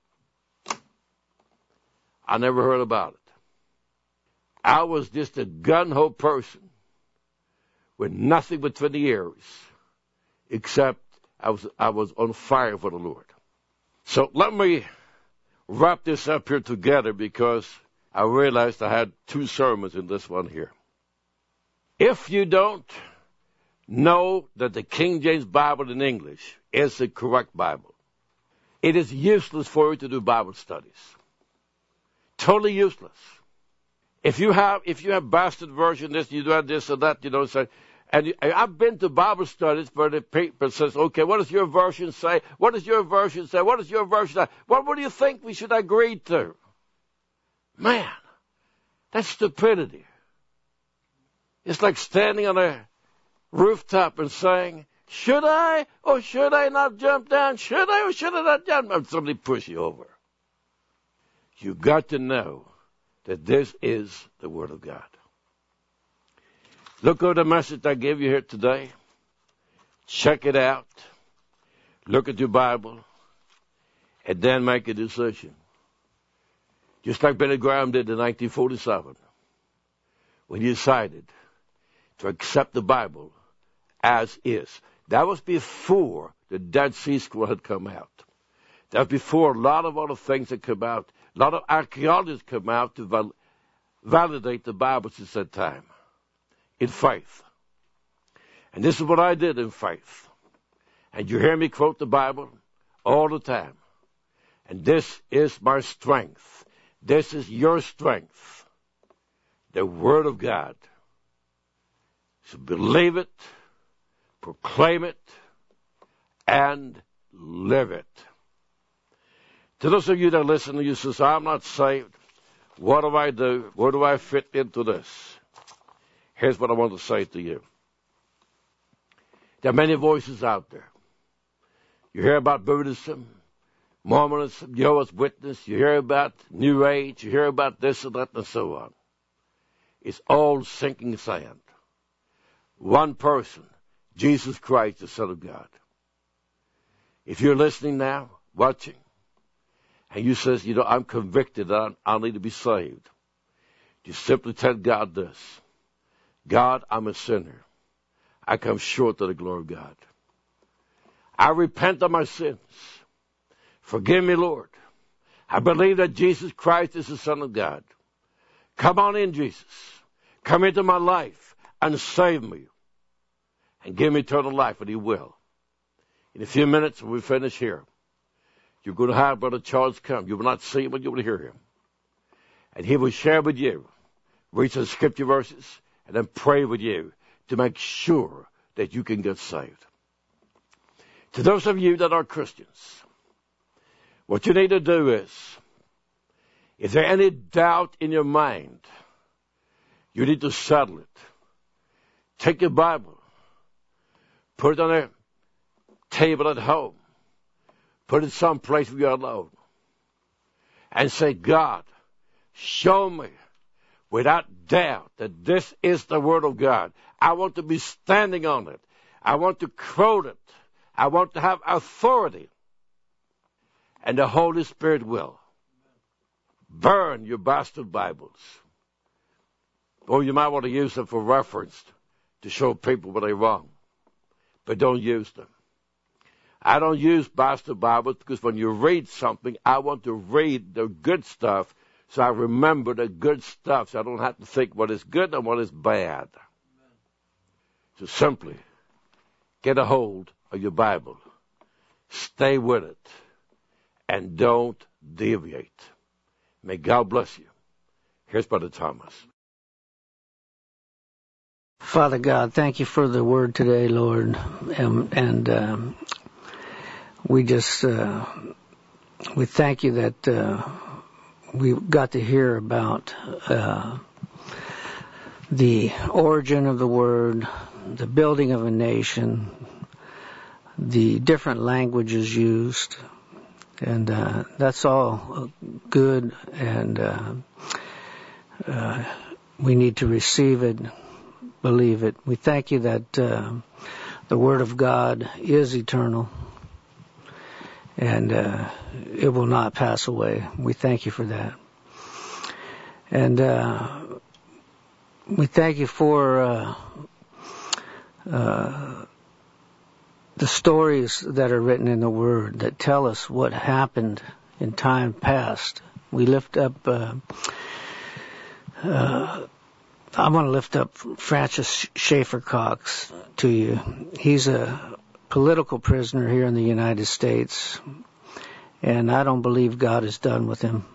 I never heard about it. I was just a gun-ho person with nothing but 20 years, except I was on fire for the Lord. So let me wrap this up here together, because I realized I had 2 sermons in this one here. If you don't know that the King James Bible in English is the correct Bible, it is useless for you to do Bible studies. Totally useless. If you have bastard version, this, you do this or that, so, and I've been to Bible studies where the people says, okay, what does your version say? What does your version say? What does your version say? What do you think we should agree to? Man, that's stupidity. It's like standing on a rooftop and saying, should I or should I not jump down? Should I or should I not jump down? Somebody push you over. You've got to know that this is the Word of God. Look at the message I gave you here today. Check it out. Look at your Bible. And then make a decision. Just like Billy Graham did in 1947. When he decided to accept the Bible as is. That was before the Dead Sea Scrolls had come out. That was before a lot of other things had come out. A lot of archaeologists come out to validate the Bible since that time. In faith. And this is what I did in faith. And you hear me quote the Bible all the time. And this is my strength. This is your strength. The Word of God. So believe it, proclaim it, and live it. To those of you that listen to you says, I'm not saved. What do I do? Where do I fit into this? Here's what I want to say to you. There are many voices out there. You hear about Buddhism, Mormonism, Jehovah's Witness. You hear about New Age. You hear about this and that and so on. It's all sinking sand. One person, Jesus Christ, the Son of God. If you're listening now, watching, and you says, I'm convicted that I need to be saved, you simply tell God this. God, I'm a sinner. I come short of the glory of God. I repent of my sins. Forgive me, Lord. I believe that Jesus Christ is the Son of God. Come on in, Jesus. Come into my life and save me. And give me eternal life, and He will. In a few minutes, when we finish here, you're going to have Brother Charles come. You will not see him, but you will hear him. And he will share with you, read some scripture verses, and then pray with you to make sure that you can get saved. To those of you that are Christians, what you need to do is there any doubt in your mind, you need to settle it. Take your Bible. Put it on a table at home. Put it someplace where you're alone. And say, God, show me without doubt that this is the Word of God. I want to be standing on it. I want to quote it. I want to have authority. And the Holy Spirit will. Burn your bastard Bibles. Or you might want to use them for reference to show people what they're wrong. But don't use them. I don't use bastard Bibles because when you read something, I want to read the good stuff so I remember the good stuff so I don't have to think what is good and what is bad. So simply get a hold of your Bible. Stay with it. And don't deviate. May God bless you. Here's Brother Thomas. Father God, thank you for the word today, Lord. And we just, we thank you that we got to hear about the origin of the word, the building of a nation, the different languages used. And that's all good, and we need to receive it, believe it. We thank you that the Word of God is eternal, and it will not pass away. We thank you for that. And we thank you for the stories that are written in the Word that tell us what happened in time past. We lift up, I want to lift up Francis Schaeffer Cox to you. He's a political prisoner here in the United States, and I don't believe God is done with him.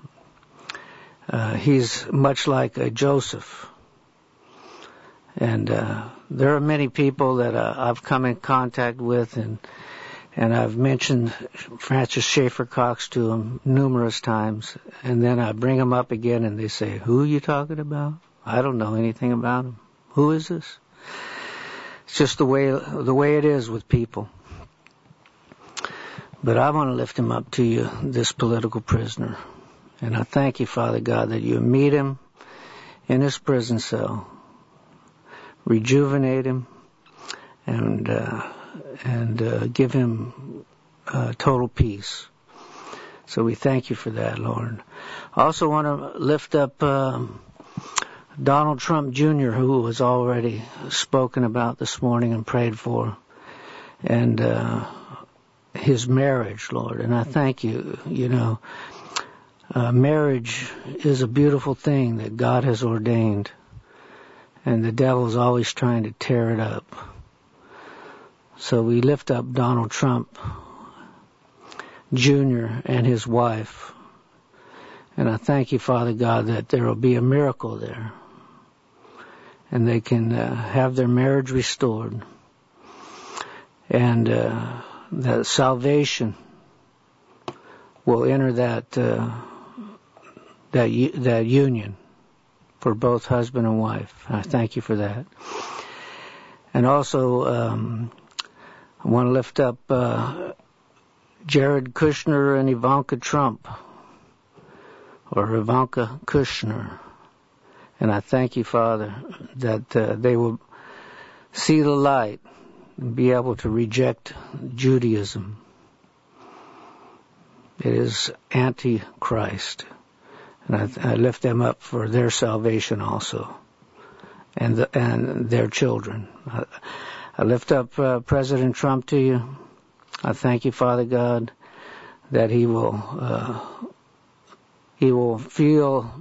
He's much like a Joseph. And there are many people that I've come in contact with, and I've mentioned Francis Schaeffer Cox to them numerous times, and then I bring him up again, and they say, "Who are you talking about? I don't know anything about him. Who is this?" It's just the way it is with people. But I want to lift him up to you, this political prisoner, and I thank you, Father God, that you meet him in his prison cell. Rejuvenate him and give him total peace. So we thank you for that, Lord. I also want to lift up Donald Trump Jr., who was already spoken about this morning and prayed for, and his marriage, Lord. And I thank you. You know, marriage is a beautiful thing that God has ordained. And the devil's always trying to tear it up. So we lift up Donald Trump Jr. and his wife. And I thank you, Father God, that there will be a miracle there. And they can have their marriage restored. And that salvation will enter that union for both husband and wife. I thank you for that. And also, I want to lift up Jared Kushner and Ivanka Trump, or Ivanka Kushner. And I thank you, Father, that they will see the light and be able to reject Judaism. It is anti-Christ. And I lift them up for their salvation also, and their children. I lift up President Trump to you. I thank you, Father God, that he will feel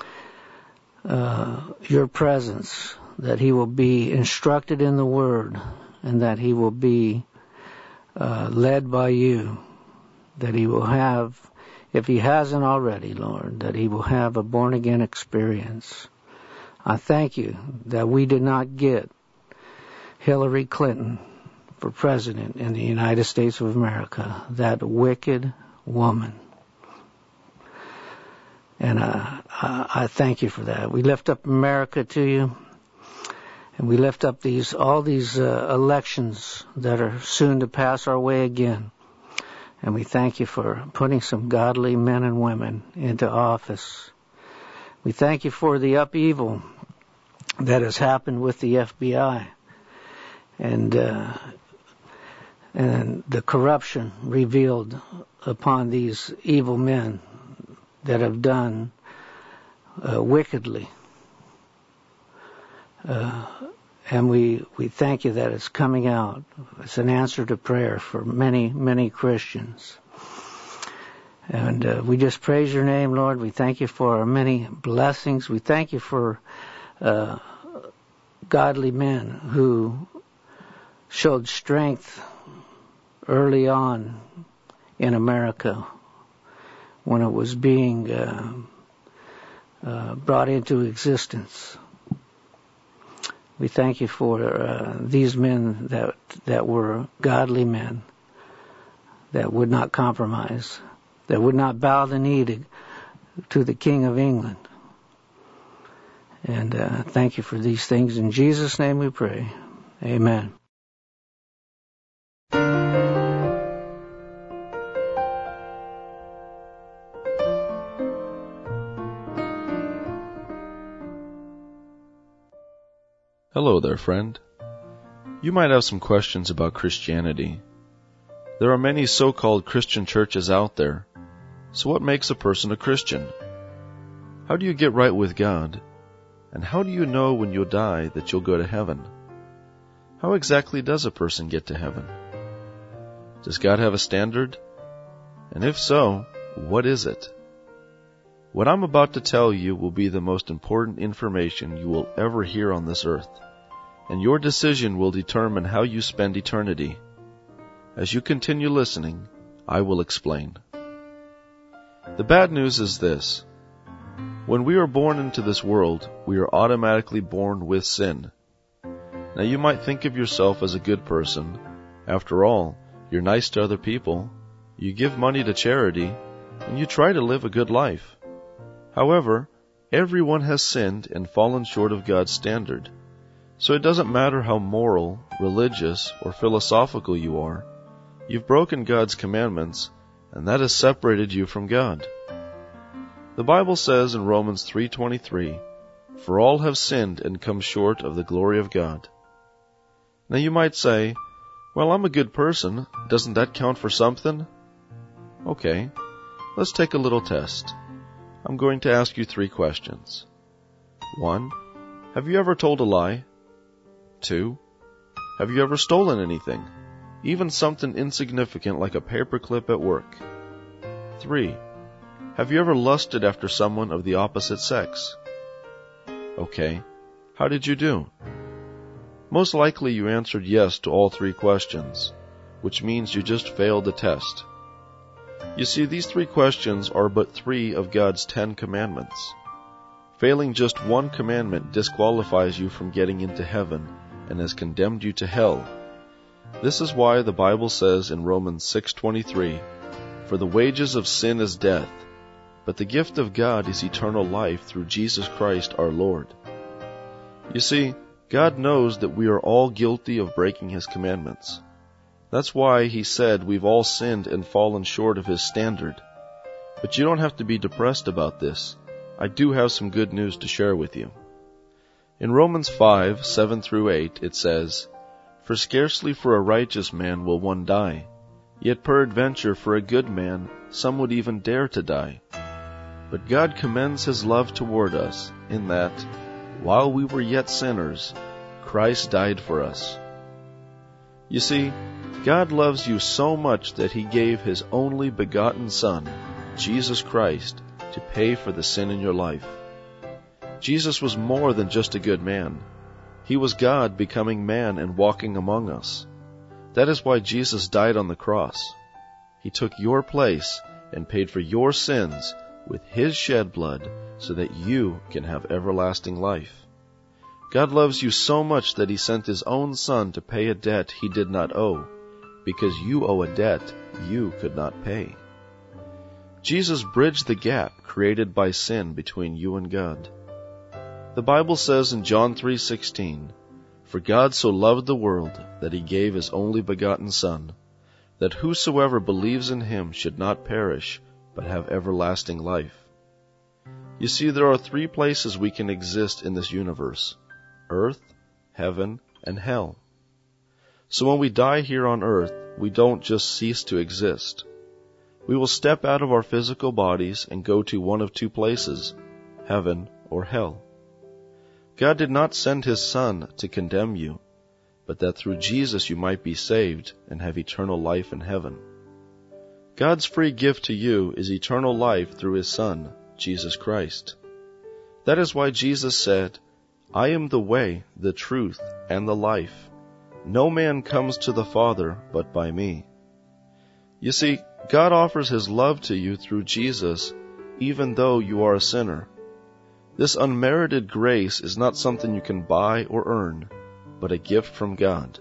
your presence, that he will be instructed in the Word, and that he will be led by you, that he will have, if he hasn't already, Lord, that he will have a born-again experience. I thank you that we did not get Hillary Clinton for president in the United States of America, that wicked woman. And I thank you for that. We lift up America to you, and we lift up all these elections that are soon to pass our way again. And we thank you for putting some godly men and women into office. We thank you for the upheaval that has happened with the FBI and the corruption revealed upon these evil men that have done wickedly. And we thank you that it's coming out. It's an answer to prayer for many, many Christians. And we just praise your name, Lord. We thank you for our many blessings. We thank you for godly men who showed strength early on in America when it was being brought into existence. We thank you for these men that were godly men, that would not compromise, that would not bow the knee to the King of England. And thank you for these things. In Jesus' name we pray. Amen. Hello there, friend. You might have some questions about Christianity. There are many so-called Christian churches out there. So what makes a person a Christian? How do you get right with God? And how do you know when you'll die that you'll go to heaven? How exactly does a person get to heaven? Does God have a standard? And if so, what is it? What I'm about to tell you will be the most important information you will ever hear on this earth, and your decision will determine how you spend eternity. As you continue listening, I will explain. The bad news is this. When we are born into this world, we are automatically born with sin. Now you might think of yourself as a good person. After all, you're nice to other people, you give money to charity, and you try to live a good life. However, everyone has sinned and fallen short of God's standard. So it doesn't matter how moral, religious, or philosophical you are. You've broken God's commandments, and that has separated you from God. The Bible says in Romans 3:23, "For all have sinned and come short of the glory of God." Now you might say, "Well, I'm a good person. Doesn't that count for something?" Okay, let's take a little test. I'm going to ask you 3 questions. 1. Have you ever told a lie? 2. Have you ever stolen anything? Even something insignificant like a paperclip at work? 3. Have you ever lusted after someone of the opposite sex? Okay, how did you do? Most likely you answered yes to all 3 questions, which means you just failed the test. You see, these 3 questions are but 3 of God's 10 commandments. Failing just one commandment disqualifies you from getting into heaven and has condemned you to hell. This is why the Bible says in Romans 6:23, "For the wages of sin is death, but the gift of God is eternal life through Jesus Christ our Lord." You see, God knows that we are all guilty of breaking His commandments. That's why He said we've all sinned and fallen short of His standard. But you don't have to be depressed about this. I do have some good news to share with you. In Romans 5:7-8, it says, "For scarcely for a righteous man will one die, yet peradventure for a good man some would even dare to die. But God commends His love toward us, in that, while we were yet sinners, Christ died for us." You see, God loves you so much that He gave His only begotten Son, Jesus Christ, to pay for the sin in your life. Jesus was more than just a good man. He was God becoming man and walking among us. That is why Jesus died on the cross. He took your place and paid for your sins with His shed blood so that you can have everlasting life. God loves you so much that He sent His own Son to pay a debt He did not owe, because you owe a debt you could not pay. Jesus bridged the gap created by sin between you and God. The Bible says in John 3:16, "For God so loved the world that He gave His only begotten Son, that whosoever believes in Him should not perish, but have everlasting life." You see, there are 3 places we can exist in this universe: earth, heaven, and hell. So when we die here on earth, we don't just cease to exist. We will step out of our physical bodies and go to one of 2 places, heaven or hell. God did not send His Son to condemn you, but that through Jesus you might be saved and have eternal life in heaven. God's free gift to you is eternal life through His Son, Jesus Christ. That is why Jesus said, "I am the way, the truth, and the life. No man comes to the Father but by me." You see, God offers His love to you through Jesus, even though you are a sinner. This unmerited grace is not something you can buy or earn, but a gift from God.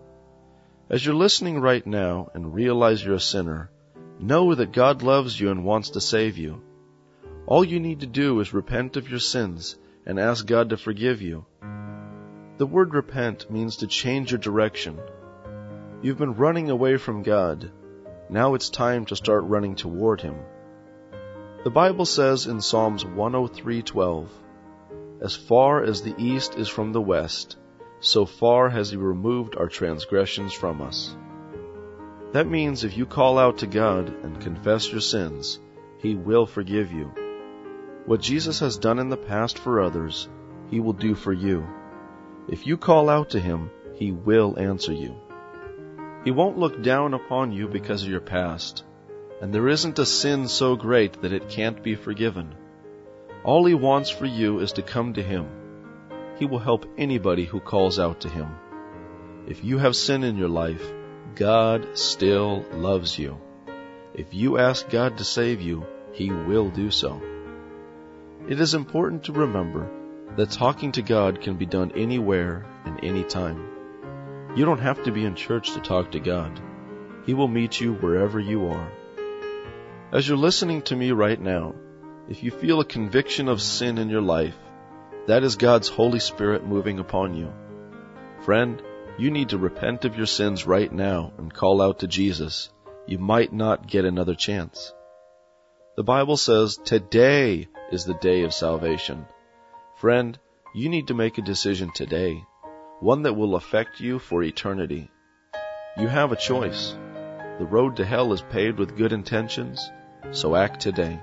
As you're listening right now and realize you're a sinner, know that God loves you and wants to save you. All you need to do is repent of your sins and ask God to forgive you. The word repent means to change your direction. You've been running away from God. Now it's time to start running toward Him. The Bible says in Psalms 103:12, "As far as the east is from the west, so far has He removed our transgressions from us." That means if you call out to God and confess your sins, He will forgive you. What Jesus has done in the past for others, He will do for you. If you call out to Him, He will answer you. He won't look down upon you because of your past, and there isn't a sin so great that it can't be forgiven. All He wants for you is to come to Him. He will help anybody who calls out to Him. If you have sin in your life, God still loves you. If you ask God to save you, He will do so. It is important to remember that talking to God can be done anywhere and anytime. You don't have to be in church to talk to God. He will meet you wherever you are. As you're listening to me right now, if you feel a conviction of sin in your life, that is God's Holy Spirit moving upon you. Friend, you need to repent of your sins right now and call out to Jesus. You might not get another chance. The Bible says today is the day of salvation. Friend, you need to make a decision today, one that will affect you for eternity. You have a choice. The road to hell is paved with good intentions, so act today.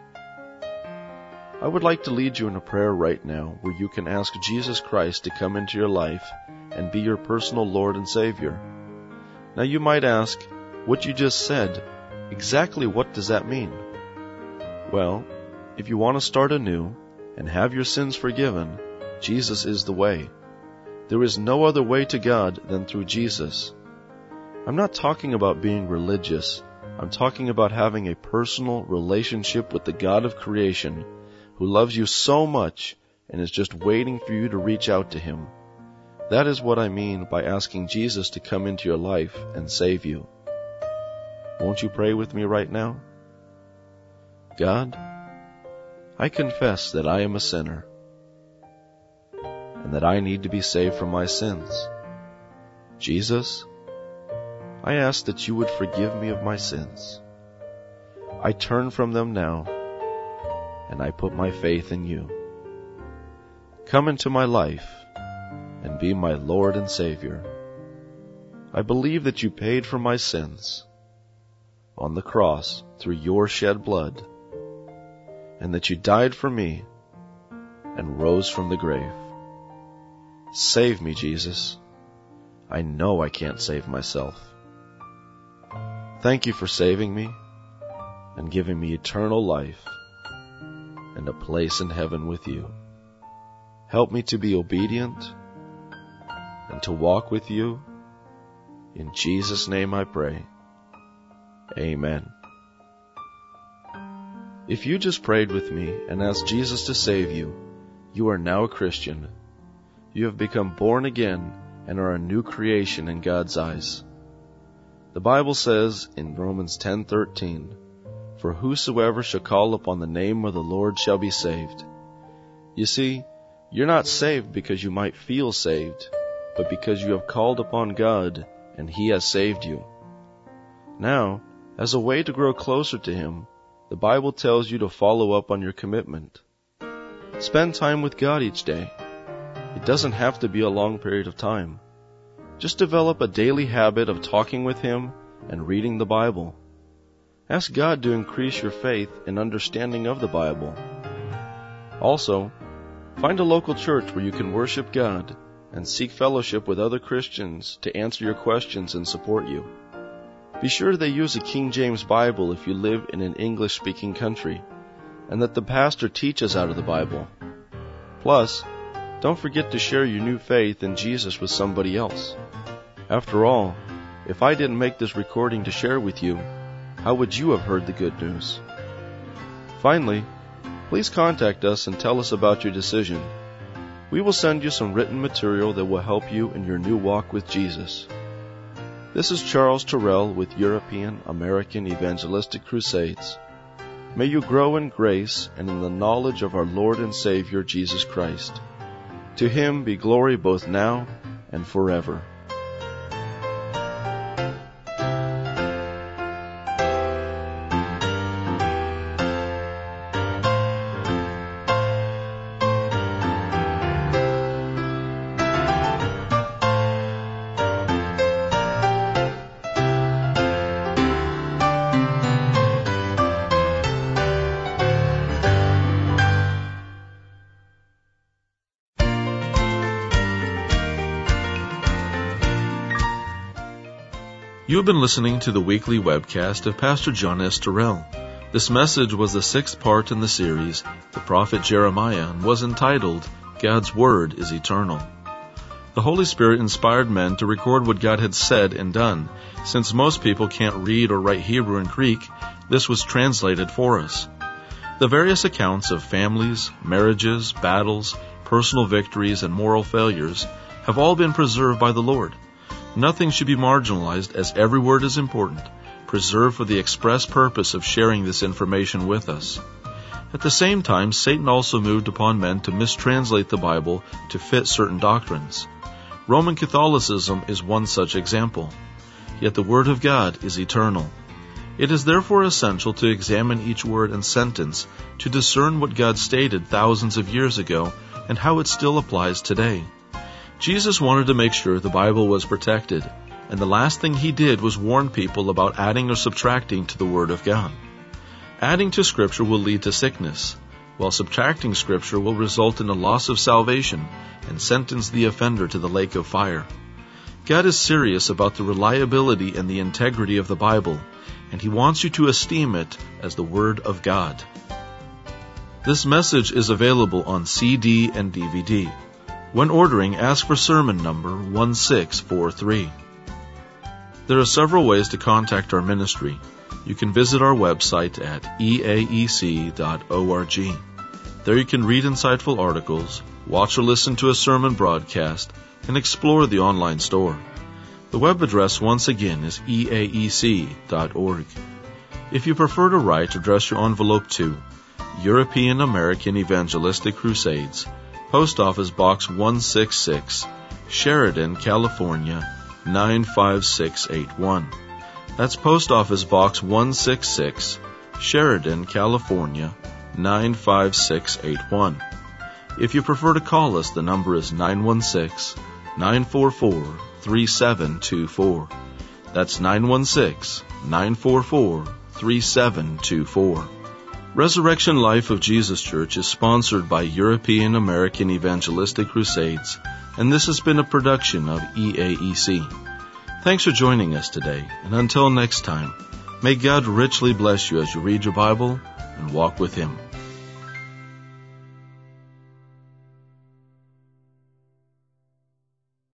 I would like to lead you in a prayer right now where you can ask Jesus Christ to come into your life and be your personal Lord and Savior. Now you might ask, what you just said, exactly what does that mean? Well, if you want to start anew and have your sins forgiven, Jesus is the way. There is no other way to God than through Jesus. I'm not talking about being religious. I'm talking about having a personal relationship with the God of creation who loves you so much and is just waiting for you to reach out to Him. That is what I mean by asking Jesus to come into your life and save you. Won't you pray with me right now? God, I confess that I am a sinner and that I need to be saved from my sins. Jesus, I ask that you would forgive me of my sins. I turn from them now, and I put my faith in you. Come into my life and be my Lord and Savior. I believe that you paid for my sins on the cross through your shed blood, and that you died for me and rose from the grave. Save me, Jesus. I know I can't save myself. Thank you for saving me and giving me eternal life and a place in heaven with you. Help me to be obedient and to walk with you. In Jesus' name I pray. Amen. If you just prayed with me and asked Jesus to save you, you are now a Christian. You have become born again and are a new creation in God's eyes. The Bible says in Romans 10:13, "For whosoever shall call upon the name of the Lord shall be saved." You see, you're not saved because you might feel saved, but because you have called upon God and He has saved you. Now, as a way to grow closer to Him, the Bible tells you to follow up on your commitment. Spend time with God each day. It doesn't have to be a long period of time. Just develop a daily habit of talking with Him and reading the Bible. Ask God to increase your faith and understanding of the Bible. Also, find a local church where you can worship God and seek fellowship with other Christians to answer your questions and support you. Be sure they use a King James Bible if you live in an English-speaking country, and that the pastor teaches out of the Bible. Plus, don't forget to share your new faith in Jesus with somebody else. After all, if I didn't make this recording to share with you, how would you have heard the good news? Finally, please contact us and tell us about your decision. We will send you some written material that will help you in your new walk with Jesus. This is Charles Terrell with European American Evangelistic Crusades. May you grow in grace and in the knowledge of our Lord and Savior Jesus Christ. To Him be glory both now and forever. You have been listening to the weekly webcast of Pastor John S. Terrell. This message was the 6th part in the series, The Prophet Jeremiah, and was entitled, God's Word is Eternal. The Holy Spirit inspired men to record what God had said and done. Since most people can't read or write Hebrew and Greek, this was translated for us. The various accounts of families, marriages, battles, personal victories, and moral failures have all been preserved by the Lord. Nothing should be marginalized, as every word is important, preserved for the express purpose of sharing this information with us. At the same time, Satan also moved upon men to mistranslate the Bible to fit certain doctrines. Roman Catholicism is one such example. Yet the Word of God is eternal. It is therefore essential to examine each word and sentence to discern what God stated thousands of years ago and how it still applies today. Jesus wanted to make sure the Bible was protected, and the last thing He did was warn people about adding or subtracting to the Word of God. Adding to Scripture will lead to sickness, while subtracting Scripture will result in a loss of salvation and sentence the offender to the lake of fire. God is serious about the reliability and the integrity of the Bible, and He wants you to esteem it as the Word of God. This message is available on CD and DVD. When ordering, ask for sermon number 1643. There are several ways to contact our ministry. You can visit our website at eaec.org. There you can read insightful articles, watch or listen to a sermon broadcast, and explore the online store. The web address once again is eaec.org. If you prefer to write, address your envelope to European American Evangelistic Crusades, Post Office Box 166, Sheridan, California, 95681. That's Post Office Box 166, Sheridan, California, 95681. If you prefer to call us, the number is 916-944-3724. That's 916-944-3724. Resurrection Life of Jesus Church is sponsored by European American Evangelistic Crusades, and this has been a production of EAEC. Thanks for joining us today, and until next time, may God richly bless you as you read your Bible and walk with Him.